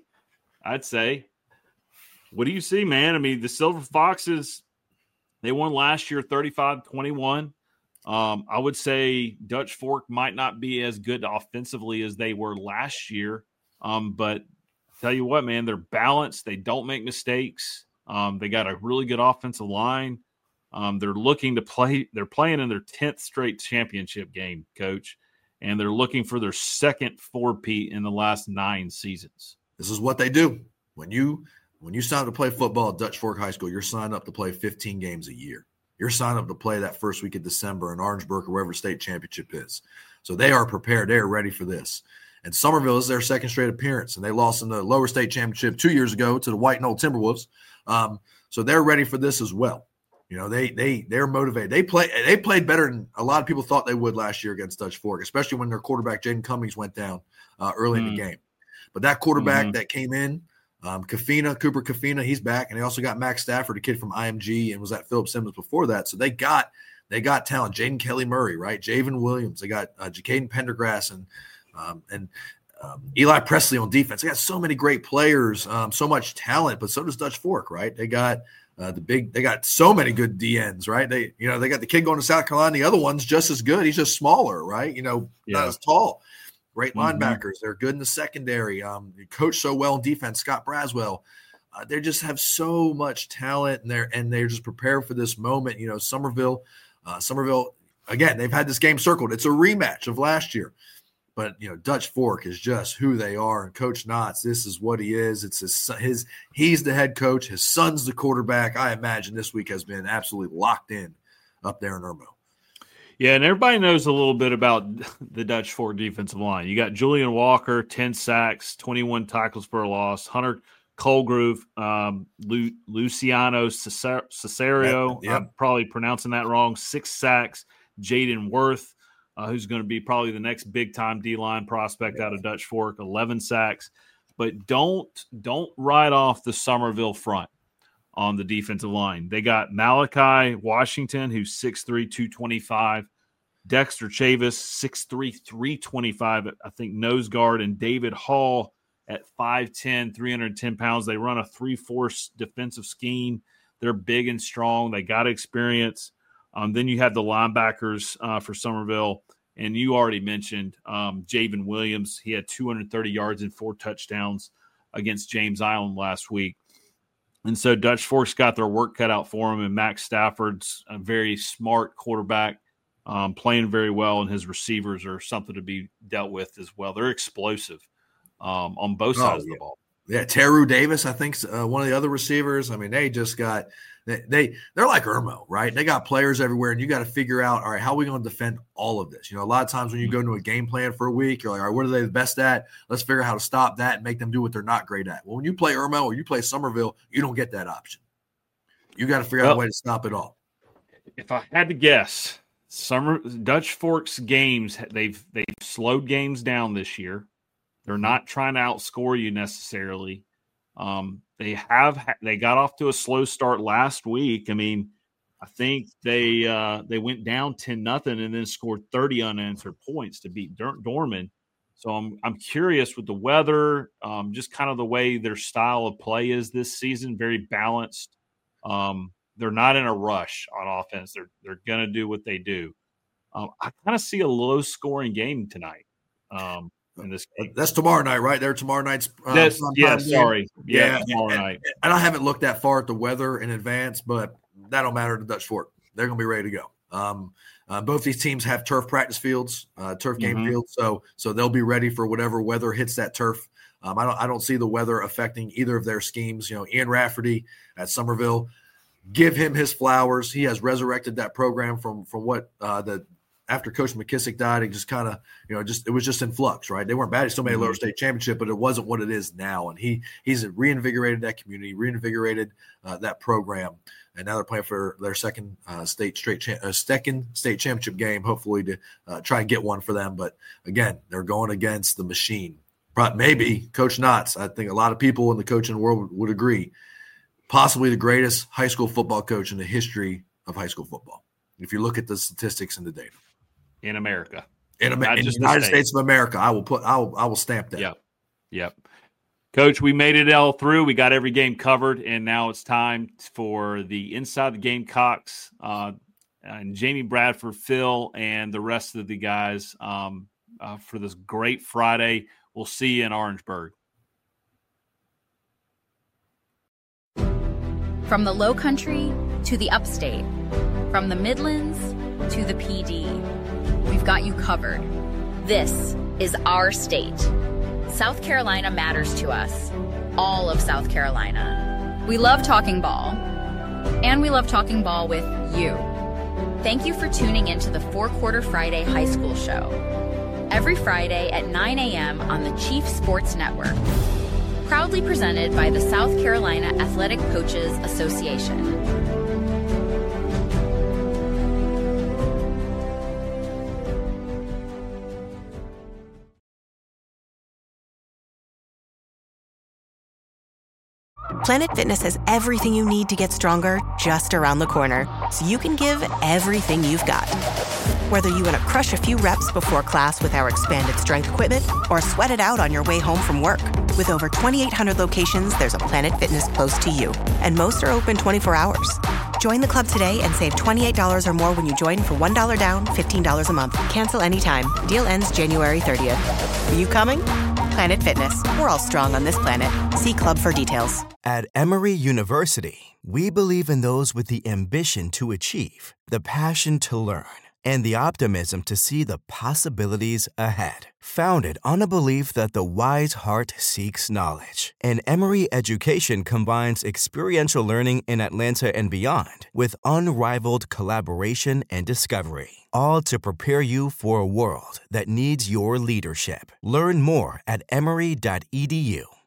say. What do you see, man? I mean, the Silver Foxes, they won last year 35-21. I would say Dutch Fork might not be as good offensively as they were last year. But tell you what, man, they're balanced. They don't make mistakes. They got a really good offensive line. They're looking to play. They're playing in their 10th straight championship game, Coach. And they're looking for their second four-peat in the last 9 seasons. This is what they do. When you sign up to play football at Dutch Fork High School, you're signed up to play 15 games a year. You're signed up to play that first week of December in Orangeburg or wherever state championship is. So they are prepared. They are ready for this. And Summerville is their second straight appearance, and they lost in the lower state championship 2 years ago to the White Knoll Timberwolves. So they're ready for this as well. You know, they're motivated. They played better than a lot of people thought they would last year against Dutch Fork, especially when their quarterback Jaden Cummings went down early in the game. But that quarterback that came in, Cooper Kafina, he's back, and they also got Max Stafford, a kid from IMG, and was at Philip Simmons before that. So they got talent. Jaden Kelly Murray, right? Javen Williams. They got Jacaden Pendergrass and Eli Presley on defense. They got so many great players, so much talent, but so does Dutch Fork, right? They got they got so many good DNs, right? They got the kid going to South Carolina. The other one's just as good. He's just smaller, right? Not as tall. Great linebackers. They're good in the secondary. They coach so well in defense. Scott Braswell. They just have so much talent, and they're just prepared for this moment. Summerville, again, they've had this game circled. It's a rematch of last year. But, Dutch Fork is just who they are. And Coach Knotts, this is what he is. It's he's the head coach. His son's the quarterback. I imagine this week has been absolutely locked in up there in Irmo. Yeah, and everybody knows a little bit about the Dutch Fork defensive line. You got Julian Walker, 10 sacks, 21 tackles for a loss. Hunter Colgrove, Luciano Cesario, Yep. I'm probably pronouncing that wrong, 6 sacks. Jaden Worth, who's going to be probably the next big-time D-line prospect out of Dutch Fork, 11 sacks. But don't write off the Summerville front on the defensive line. They got Malachi Washington, who's 6'3", 225. Dexter Chavis, 6'3", 325, I think, nose guard. And David Hall at 5'10", 310 pounds. They run a 3-4 defensive scheme. They're big and strong. They got experience. Then you have the linebackers for Summerville, and you already mentioned Javen Williams. He had 230 yards and 4 touchdowns against James Island last week. And so Dutch Fork's got their work cut out for him, and Max Stafford's a very smart quarterback, playing very well, and his receivers are something to be dealt with as well. They're explosive on both sides of the ball. Yeah, Teru Davis, I think, one of the other receivers. I mean, they just got they're like Irmo, right? They got players everywhere, and you got to figure out, all right, how are we going to defend all of this? A lot of times when you go into a game plan for a week, you're like, all right, what are they the best at? Let's figure out how to stop that and make them do what they're not great at. Well, when you play Irmo or you play Summerville, you don't get that option. You got to figure out a way to stop it all. If I had to guess, Dutch Fork's games, they've slowed games down this year. They're not trying to outscore you necessarily. They got off to a slow start last week. I mean, I think they went down 10-0 and then scored 30 unanswered points to beat Dorman. So I'm curious with the weather, just kind of the way their style of play is this season, very balanced. They're not in a rush on offense. They're going to do what they do. I kind of see a low scoring game tonight. In this game. That's tomorrow night, right? They're tomorrow night's. Sorry. Yeah, tomorrow night. And I haven't looked that far at the weather in advance, but that don't matter to Dutch Fork. They're going to be ready to go. Both these teams have turf practice fields, turf game fields, so they'll be ready for whatever weather hits that turf. I don't see the weather affecting either of their schemes. Ian Rafferty at Somerville, give him his flowers. He has resurrected that program from what after Coach McKissick died, it just kind of, it was just in flux, right? They weren't bad. He still made a lower state championship, but it wasn't what it is now. And he's reinvigorated that community, reinvigorated that program. And now they're playing for their second state championship game, hopefully to try and get one for them. But again, they're going against the machine. Maybe Coach Knotts, I think a lot of people in the coaching world would agree, possibly the greatest high school football coach in the history of high school football. If you look at the statistics and the data. In America. In the United States of America, I will stamp that. Yep. Coach, we made it all through. We got every game covered, and now it's time for the Inside the Gamecocks and Jamie Bradford, Phil, and the rest of the guys for this great Friday. We'll see you in Orangeburg. From the Low Country to the Upstate, from the Midlands to the PD, we've got you covered. This is our state. South Carolina matters to us, all of South Carolina. We love talking ball, and we love talking ball with you. Thank you for tuning into the 4-Quarter Friday High School Show. Every Friday at 9 a.m. on the Chief Sports Network. Proudly presented by the South Carolina Athletic Coaches Association. Planet Fitness has everything you need to get stronger just around the corner, so you can give everything you've got. Whether you want to crush a few reps before class with our expanded strength equipment or sweat it out on your way home from work. With over 2,800 locations, there's a Planet Fitness close to you, and most are open 24 hours. Join the club today and save $28 or more when you join for $1 down, $15 a month. Cancel anytime. Deal ends January 30th. Are you coming? Planet Fitness. We're all strong on this planet. See club for details. At Emory University, we believe in those with the ambition to achieve, the passion to learn, and the optimism to see the possibilities ahead. Founded on a belief that the wise heart seeks knowledge. And Emory education combines experiential learning in Atlanta and beyond with unrivaled collaboration and discovery. All to prepare you for a world that needs your leadership. Learn more at emory.edu.